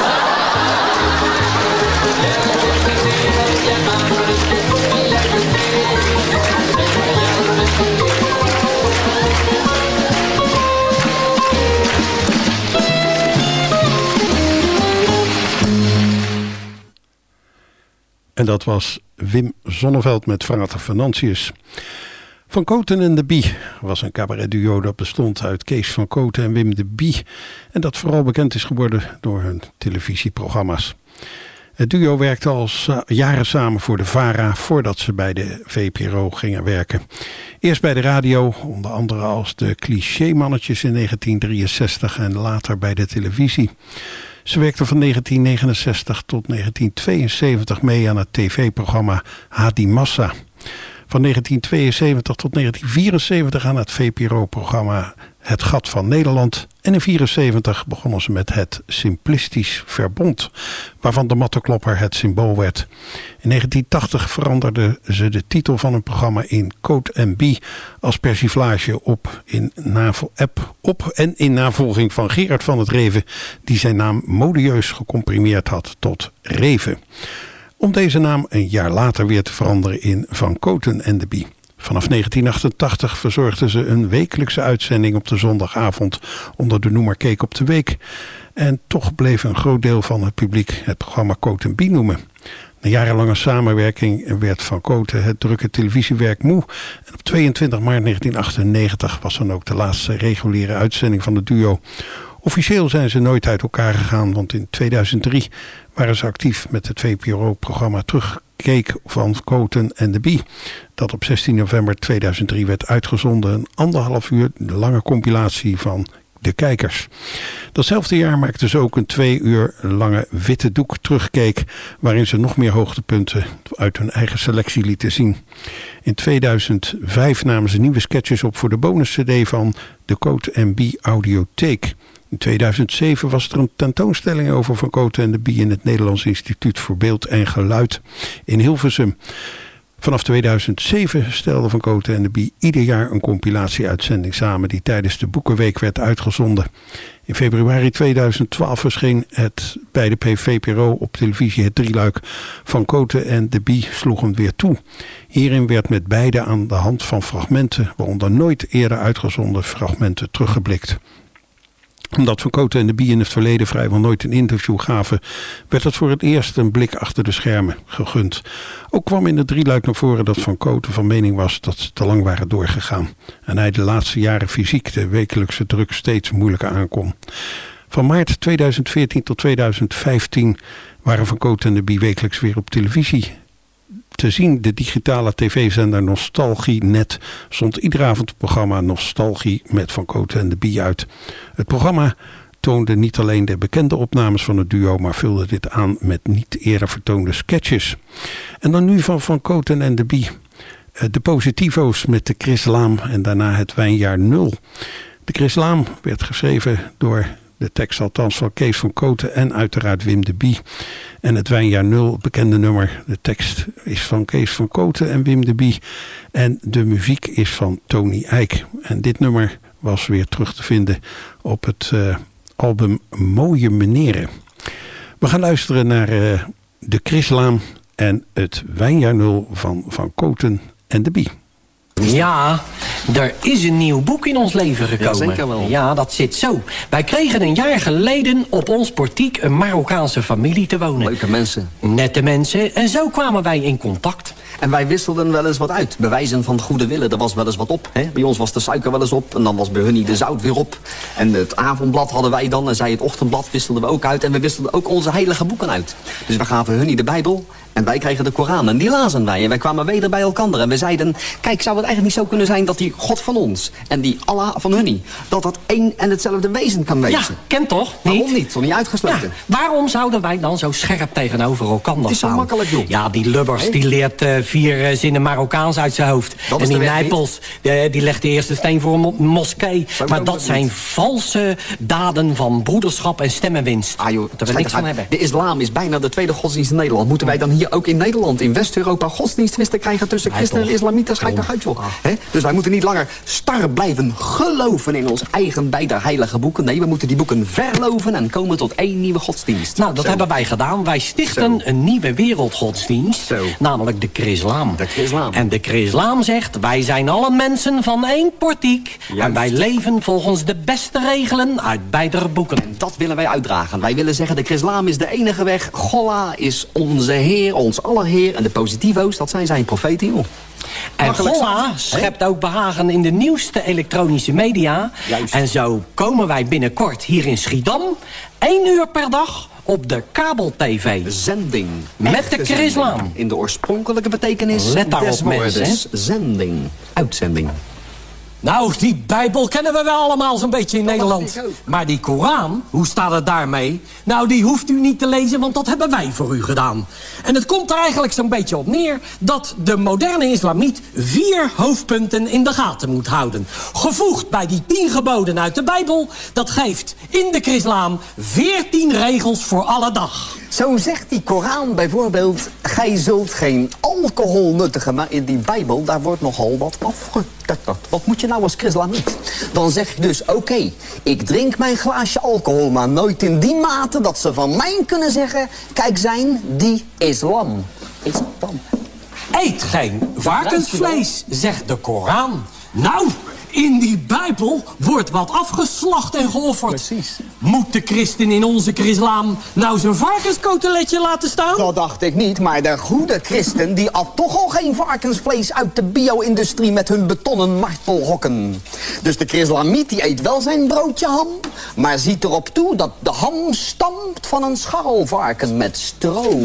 En dat was Wim Sonneveld met Frater Venantius. Van Koten en de Bie was een cabaretduo dat bestond uit Kees van Koten en Wim de Bie. En dat vooral bekend is geworden door hun televisieprogramma's. Het duo werkte al sa- jaren samen voor de VARA voordat ze bij de V P R O gingen werken. Eerst bij de radio, onder andere als de Cliché-mannetjes in negentien drieënzestig en later bij de televisie. Ze werkte van negentien negenenzestig tot negentien tweeënzeventig mee aan het tv-programma Hadi Massa. Van negentien tweeënzeventig tot negentien vierenzeventig aan het V P R O-programma Het Gat van Nederland. En in negentien vierenzeventig begonnen ze met het Simplistisch Verbond, waarvan de mattenklopper het symbool werd. In negentien tachtig veranderde ze de titel van hun programma in Coat en Bie als persiflage op, in navo- app, op en in navolging van Gerard van het Reven, die zijn naam modieus gecomprimeerd had tot Reven. Om deze naam een jaar later weer te veranderen in Van Koten en de Bie. Vanaf negentien achtentachtig verzorgden ze een wekelijkse uitzending op de zondagavond onder de noemer Keek op de Week. En toch bleef een groot deel van het publiek het programma Coat en Bie noemen. Na jarenlange samenwerking werd Van Koten het drukke televisiewerk moe. En op tweeëntwintig maart negentien achtennegentig was dan ook de laatste reguliere uitzending van het duo. Officieel zijn ze nooit uit elkaar gegaan, want in tweeduizend drie waren ze actief met het V P R O-programma Terugkeek van Koten en de Bie, dat op zestien november tweeduizend drie werd uitgezonden. Een anderhalf uur lange compilatie van de kijkers. Datzelfde jaar maakte ze ook een twee uur lange witte doek terugkeek, waarin ze nog meer hoogtepunten uit hun eigen selectie lieten zien. In tweeduizend vijf namen ze nieuwe sketches op voor de bonus-cd van de Cote en Bie Audiotheek. In tweeduizend zeven was er een tentoonstelling over Van Cote en de Bie in het Nederlands Instituut voor Beeld en Geluid in Hilversum. Vanaf tweeduizend zeven stelden Van Cote en de Bie ieder jaar een compilatie-uitzending samen die tijdens de Boekenweek werd uitgezonden. In februari tweeduizend twaalf verscheen het bij de V P R O op televisie het drieluik Van Cote en de Bie sloegen weer toe. Hierin werd met beide aan de hand van fragmenten, waaronder nooit eerder uitgezonden fragmenten, teruggeblikt. Omdat Van Cote en de Bie in het verleden vrijwel nooit een interview gaven, werd het voor het eerst een blik achter de schermen gegund. Ook kwam in het drieluik naar voren dat Van Cote van mening was dat ze te lang waren doorgegaan en hij de laatste jaren fysiek de wekelijkse druk steeds moeilijker aankon. Van maart tweeduizend veertien tot tweeduizend vijftien waren Van Cote en de Bie wekelijks weer op televisie te zien. De digitale tv-zender Nostalgie Net zond iedere avond het programma Nostalgie met Van Cote en de Bie uit. Het programma toonde niet alleen de bekende opnames van het duo, maar vulde dit aan met niet eerder vertoonde sketches. En dan nu van Van Cote en de Bie. De Positivo's met de Chris Laam en daarna het Wijnjaar Nul. De Chris Laam werd geschreven door de tekst althans van Kees van Cote en uiteraard Wim de Bie. En het Wijnjaar Nul, bekende nummer. De tekst is van Kees van Cote en Wim de Bie. En de muziek is van Tony Eijk. En dit nummer was weer terug te vinden op het uh, album Mooie Meneren. We gaan luisteren naar uh, de Chris Laam en het Wijnjaar Nul van Van Cote en de Bie. Ja, er is een nieuw boek in ons leven gekomen. Ja, zeker wel. Ja, dat zit zo. Wij kregen een jaar geleden op ons portiek een Marokkaanse familie te wonen. Leuke mensen. Nette mensen. En zo kwamen wij in contact. En wij wisselden wel eens wat uit. Bewijzen van goede willen, er was wel eens wat op. Hè? Bij ons was de suiker wel eens op. En dan was bij hun de zout weer op. En het avondblad hadden wij dan. En zij het ochtendblad wisselden we ook uit. En we wisselden ook onze heilige boeken uit. Dus we gaven hun de Bijbel. En wij kregen de Koran. En die lazen wij. En wij kwamen weder bij elkaar. En we zeiden, kijk, zou het eigenlijk niet zo kunnen zijn dat die God van ons en die Allah van hun, dat dat één en hetzelfde wezen kan wezen? Ja, ken toch? Waarom niet? Toch niet uitgesloten? Ja, waarom zouden wij dan zo scherp tegenover elkaar staan? Het is zo makkelijk, joh. Ja, die Lubbers, hey. die leert uh, vier uh, zinnen Marokkaans uit zijn hoofd. Dat en die Nijpels, uh, die legt de eerste steen voor een mo moskee. Zo maar dat, dat zijn niet. valse daden van broederschap en stemmenwinst. Ah joh, dat we niks van hebben. De islam is bijna de tweede godsdienst in Nederland. Moeten wij dan hier ook in Nederland, in West-Europa, godsdienstwisten krijgen tussen christenen en islamieten? Schijt toch uit, joh. He? Dus wij moeten niet langer star blijven geloven in ons eigen beide heilige boeken. Nee, we moeten die boeken verloven en komen tot één nieuwe godsdienst. Nou, dat Zo. hebben wij gedaan. Wij stichten Zo. een nieuwe wereldgodsdienst. Zo. Namelijk de Chrislaam. De Chrislaam. En de Chrislaam zegt, wij zijn alle mensen van één portiek. Juist. En wij leven volgens de beste regelen uit beide boeken. En dat willen wij uitdragen. Wij willen zeggen, de Chrislaam is de enige weg. Golla is onze Heer, ons aller Heer. En de positivo's, dat zijn zijn profeten, joh. En Golla schept ook behagen in de nieuwste elektronische media. Juist. En zo komen wij binnenkort hier in Schiedam één uur per dag op de kabel-tv. Zending. Met de Chrislaam. In de oorspronkelijke betekenis Let daarop, mensen. Zending. Uitzending. Nou, die Bijbel kennen we wel allemaal zo'n beetje in dat Nederland. Maar die Koran, hoe staat het daarmee? Nou, die hoeft u niet te lezen, want dat hebben wij voor u gedaan. En het komt er eigenlijk zo'n beetje op neer dat de moderne islamiet vier hoofdpunten in de gaten moet houden. Gevoegd bij die tien geboden uit de Bijbel, dat geeft in de Chrislaam veertien regels voor alle dag. Zo zegt die Koran bijvoorbeeld, gij zult geen alcohol nuttigen. Maar in die Bijbel, daar wordt nogal wat afgetetterd. Wat moet je nou als Chrislamiet? Dan zeg je dus, oké, okay, ik drink mijn glaasje alcohol, maar nooit in die mate dat ze van mij kunnen zeggen, kijk zijn die islam. Islam. Eet geen varkensvlees, zegt de Koran. Nou, in die Bijbel wordt wat afgeslacht en geofferd. Precies. Moet de christen in onze Chrislaam nou zijn varkenskoteletje laten staan? Dat dacht ik niet, maar de goede christen die at toch al geen varkensvlees uit de bio-industrie met hun betonnen martelhokken. Dus de Chrislamiet die eet wel zijn broodje ham, maar ziet erop toe dat de ham stamt van een scharrelvarken met stro.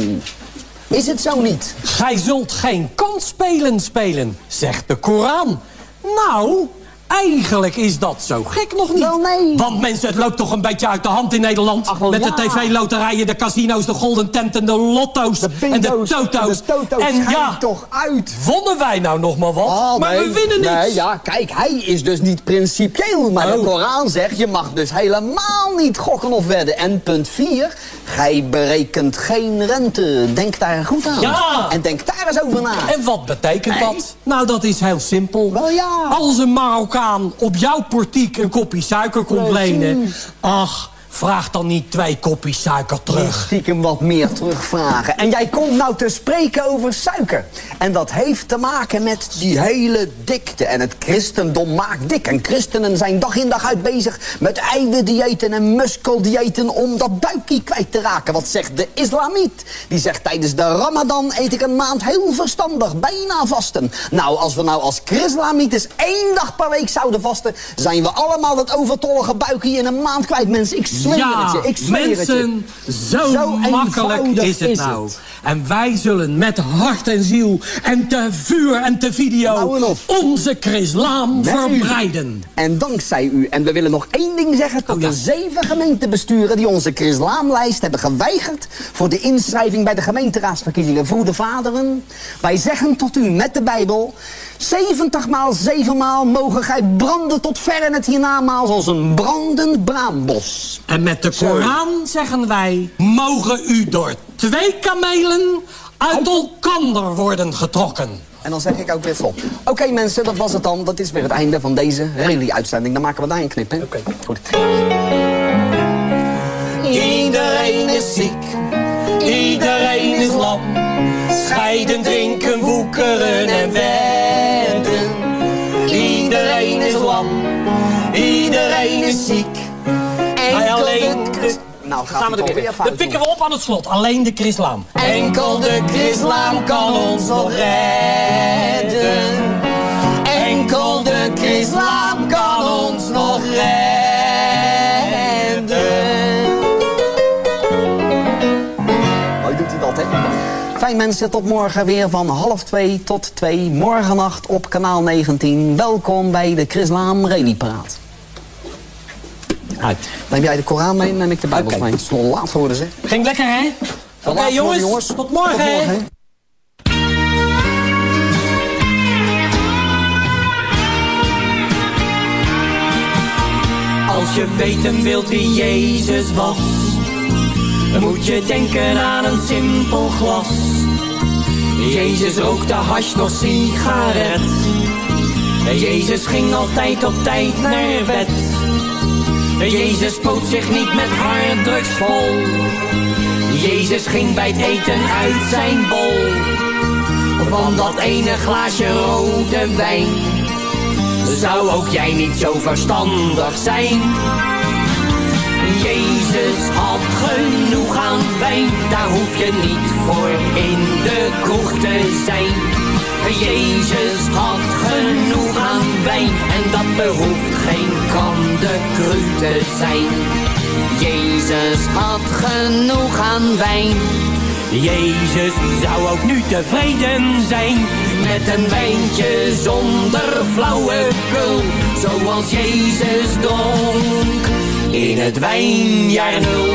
Is het zo niet? Gij zult geen kansspelen spelen, zegt de Koran. Nou, Eigenlijk is dat zo gek nog niet. Wel, nee. Want mensen, het loopt toch een beetje uit de hand in Nederland. Ach, wel, met ja. de tv-loterijen, de casino's, de golden tent en de lotto's. De bingo's, en de toto's. De toto's en ja, toch uit. Wonnen wij nou nog maar wat? Oh, maar nee, we winnen niks. Nee, ja, kijk, hij is dus niet principieel. Maar oh. de Koran zegt, je mag dus helemaal niet gokken of wedden. En punt vier, gij berekent geen rente. Denk daar goed aan. Ja. En denk daar eens over na. En wat betekent Nee. dat? Nou, dat is heel simpel. Wel ja. Als een Marokkaan op jouw portiek een kopje suiker komt Precies. lenen... ach, vraag dan niet twee kopjes suiker terug. Stiekem wat meer terugvragen. En jij komt nou te spreken over suiker. En dat heeft te maken met die hele dikte. En het christendom maakt dik. En christenen zijn dag in dag uit bezig met eiwitdiëten en muskeldiëten om dat buikje kwijt te raken. Wat zegt de islamiet? Die zegt tijdens de ramadan eet ik een maand heel verstandig, bijna vasten. Nou, als we nou als chrislamieters één dag per week zouden vasten, zijn we allemaal dat overtollige buikje in een maand kwijt, mensen. Ik zweer ja, het je, ik zweer mensen, het je. zo, Zo makkelijk is het is nou. het. En wij zullen met hart en ziel en te vuur en te video Nou en of. onze Chrislaam Met u. verbreiden. En dankzij u. En we willen nog één ding zeggen tot Oh, ja. de zeven gemeentebesturen die onze Chrislaamlijst hebben geweigerd voor de inschrijving bij de gemeenteraadsverkiezingen. Vroede vaderen, wij zeggen tot u met de Bijbel, zeventig maal zeven maal mogen gij branden tot ver in het hiernamaals als een brandend braambos. En met de Koran zeggen wij, mogen u door twee kamelen uit elkander worden getrokken. En dan zeg ik ook weer stop. Oké okay, mensen, dat was het dan. Dat is weer het einde van deze rally-uitzending. Dan maken we daar een knip, hè? Oké. Okay. Goed. Iedereen is ziek, iedereen is lam. Scheiden, drinken, woekeren en wedden. Iedereen is lam, iedereen is ziek. Enkel alleen de... Nou, gaat gaan we er weer. Dan pikken we op aan het slot. Alleen de Chrislaam. Enkel de Chrislaam kan ons nog redden. Enkel de Chrislaam kan ons nog redden. Mooi doet hij dat, hè? Fijn mensen, tot morgen weer van half twee tot twee. Morgennacht op kanaal negentien. Welkom bij de Chrislaam Rallypraat. Uit. Neem jij de Koran mee en neem ik de Bijbels okay. mee. Het is nog laat geworden, zeg. Ging lekker, hè? Oké, okay, jongens, jongens. Tot morgen, tot morgen, hè? Als je weten wilt wie Jezus was, dan moet je denken aan een simpel glas. Jezus rookte hash nog sigaret. Jezus ging altijd op tijd naar bed. Jezus spoot zich niet met harddrugs vol. Jezus ging bij het eten uit zijn bol. Van dat ene glaasje rode wijn. Zou ook jij niet zo verstandig zijn? Jezus had genoeg aan wijn. Daar hoef je niet voor in de kroeg te zijn. Jezus had genoeg aan wijn. En dat behoeft geen kandekru te zijn. Jezus had genoeg aan wijn. Jezus zou ook nu tevreden zijn met een wijntje zonder flauwekul, zoals Jezus dronk in het wijnjaar nul.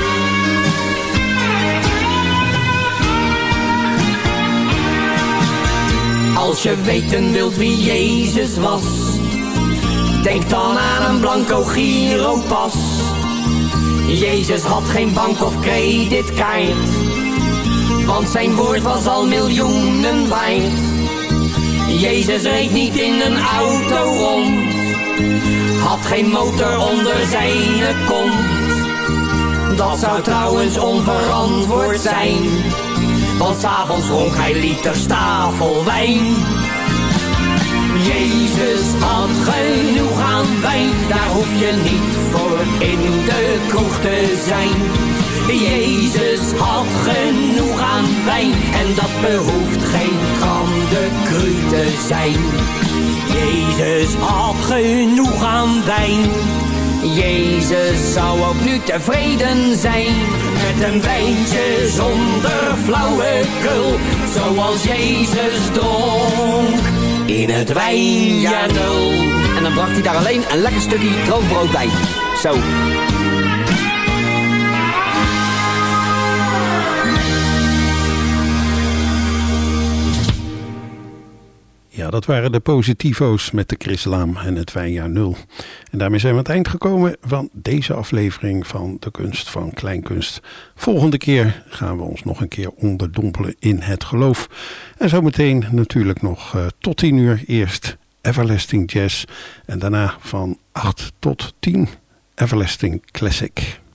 Als je weten wilt wie Jezus was, denk dan aan een blanco giropas. Jezus had geen bank of creditkaart, want zijn woord was al miljoenen waard. Jezus reed niet in een auto rond, had geen motor onder zijn kont. Dat zou trouwens onverantwoord zijn, want 's avonds dronk hij liters tafelwijn. Jezus had genoeg aan wijn, daar hoef je niet voor in de kroeg te zijn. Jezus had genoeg aan wijn en dat behoeft geen kandekru te zijn. Jezus had genoeg aan wijn. Jezus zou ook nu tevreden zijn met een wijntje zonder flauwekul, zoals Jezus dronk in het wijnjaar nul. En dan bracht hij daar alleen een lekker stukje droog brood bij. Zo. Ja, dat waren de Positivo's met de Chris Laam en het Wijnjaar Nul. En daarmee zijn we aan het eind gekomen van deze aflevering van De Kunst van Kleinkunst. Volgende keer gaan we ons nog een keer onderdompelen in het geloof. En zometeen natuurlijk nog uh, tot tien uur eerst Everlasting Jazz. En daarna van acht tot tien Everlasting Classic.